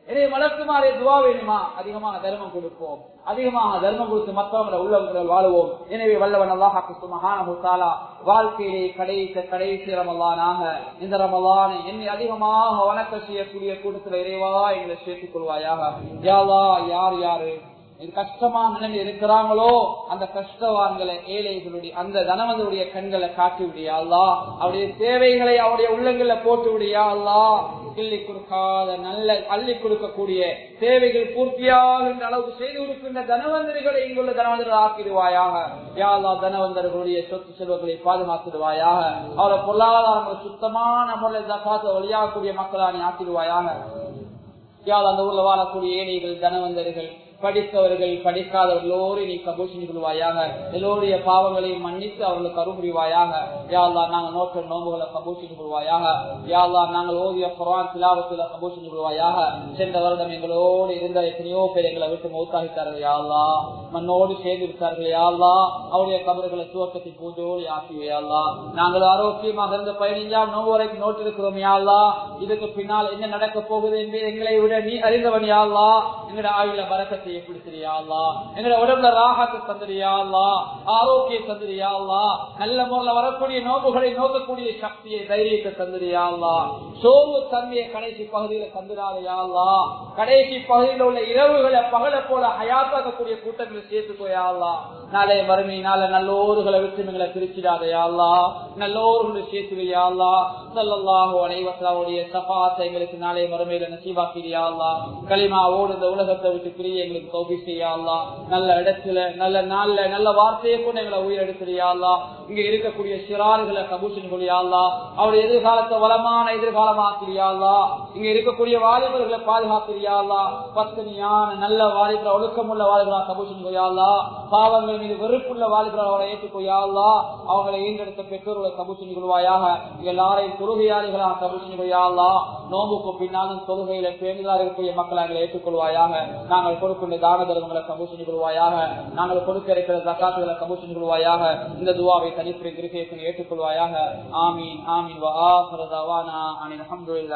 S1: எனவே வளர்க்குமாறே துவா வேணுமா, அதிகமாக தர்மம் கொடுப்போம், அதிகமாக தர்மம் கொடுத்து மற்றவங்களை உள்ளவர்கள் வாழுவோம். எனவே வல்லவன் அல்லாஹ் சுப்ஹானஹு வ தஆலா வாழ்க்கையிலே கடைசி ரமலானாக இந்த ரமலானை என்னை அதிகமாக வணக்க செய்யக்கூடிய கூட்டத்தில் இறைவா எங்களை சேர்த்துக் கொள்வாயாக. யா அல்லாஹ், யார் யாரு இது கஷ்டமான நிலைமை இருக்கிறாங்களோ அந்த கஷ்டவான்களை, ஏழைகளுடைய அந்த தனவனுடைய கண்களை காட்டி விடியா அல்லாஹ், அவருடைய தேவைகளை அவருடைய உள்ளங்களை போட்டு விடியா அல்லாஹ். கிள்ளி கொடுக்காத நல்ல அள்ளி கொடுக்கக்கூடிய தேவைகள் பூர்த்தியாகின்ற அளவுக்கு செய்து கொடுக்கின்ற தனவந்தர்களை இங்குள்ள தனவந்தர்கள் ஆக்கிடுவாயாக. யா அல்லாஹ், தனவந்தர்களுடைய சொத்து செல்வங்களை பாதுகாத்துடுவாயாக. அவரை பொருளாதார சுத்தமான முறையில் ஜகாத்தை வழியாகக்கூடிய மக்களாக ஆக்கிடுவாயாக. யா அல்லாஹ், அந்த ஊர்ல வாழக்கூடிய ஏழைகள், தனவந்தர்கள், படித்தவர்கள், படிக்காதவர்களோடு நீ கபூல் செஞ்சு கொள்வாயாக. எல்லோருடைய பாவங்களையும் மன்னித்து அவர்களுக்கு அருள் புரிவாயாக. யா அல்லாஹ், நாங்கள் நோக்க நோம்புகளை கபூல் செஞ்சு கொள்வாயாக. யா அல்லாஹ், நாங்கள் ஓதிய குர்ஆன் திலாவத்துல கபூல் செஞ்சு கொள்வாயாக. சென்ற வருடம் எங்களோடு இருந்த எத்தனையோ பேர் எங்களை விட்டு மௌத்தாகிட்டார்கள். யா அல்லாஹ், மண்ணோடு சேர்ந்து விட்டார்கள். யா அல்லாஹ், அவருடைய கபர்களை துவக்கத்தின் பூஜோடு ஆக்கிவே. யா அல்லாஹ், நாங்கள் ஆரோக்கியமாக இருந்த 15ஆம் நோம்பு வரைக்கும் நோட்டிருக்கிறோம். யா அல்லாஹ், இதுக்கு பின்னால் என்ன நடக்க போகுது என்பது எங்களை விட நீ அறிந்தவன். யா அல்லாஹ், எங்களுடைய ஆயுள பரக்கத்தை பிடிச்சிரியா அல்லாஹ், எங்களுடைய உடம்புல ராகத்தை தந்திரியா அல்லாஹ், ஆரோக்கியம் தந்திரியா அல்லாஹ், நல்ல முறையில் வரக்கூடிய நோக்குகளை நோக்கக்கூடிய சக்தியை, தைரியத்தை தந்திரியா அல்லாஹ், சோர்வு தன்மையை கடைசி பகுதியில தந்துடாதையா அல்லாஹ், கடைசி பகுதியில் உள்ள இரவுகளை பகல போல ஹயாத்தாக்கக்கூடிய கூட்டங்களை சேர்த்துக்கோயா அல்லாஹ். நாளை வறுமையினால நல்லோர்களை விட்டு எங்களை பிரிச்சிடாதையா அல்லாஹ், நல்லோர்களை சேர்த்துவையா அல்லாஹ். ஸல்லல்லாஹு அலைஹி வஸல்லம் ஷஃபாஅத்தை எங்களுக்கு நாளை வறுமையில நசீபாக்கிறியா அல்லாஹ். கலிமாவோடு இந்த உலகத்தை விட்டு பிரிய எங்களுக்கு தௌஃபீக் செய்யா அல்லாஹ். நல்ல இடத்துல, நல்ல நாள்ல, நல்ல வார்த்தையை கொண்டு எங்களை உயிரெடுத்துறியா அல்லாஹ். இங்க இருக்கக்கூடிய சிறார்களை கபூல் செஞ்சு கொள்ளியா அல்லாஹ். அவருடைய எதிர்காலத்தை வளமான எதிர்காலமாக்கிறியா அல்லாஹ். இங்க இருக்கக்கூடிய வாலிபர்களை பாதுகாக்கிறியா அல்லாஹ். பத்தினியான நல்ல வாலிபர், ஒழுக்கமுள்ள வாலிபராக கபூல் செஞ்சு கொள்ளியா அல்லாஹ். பாவங்கள் மீது வெறுப்புள்ள வாலிபராக அவரை ஏற்றுக்கொள்ளியா அல்லாஹ். அவங்களை ஈண்டெடுத்த பெற்றோர்களை கபூல் செஞ்சு கொள்வாயாக. எல்லாரையும் தொழுகையாளிகளாக கபூல் செஞ்சு கொள்ளியா அல்லாஹ். நோம்புக்கு பின்னாலும் தொழுகையில பேணுதலாக இருக்கக்கூடிய மக்களை ஏற்றுக்கொள்வாயாக. நாங்கள் கொடுக்கின்ற தான தர்மங்களை கபூல் செஞ்சு கொள்வாயாக. நாங்கள் கொடுக்க இருக்கிற ஜகாத்துகளை கபூல் செஞ்சு கொள்வாயாக. இந்த துஆவை தனிப்புரை கிருபையை ஏற்றுக்கொள்வாயாக. ஆமீன் ஆமீன். வ ஆகிரு தஅவானா அனில் ஹம்துலில்லாஹ்.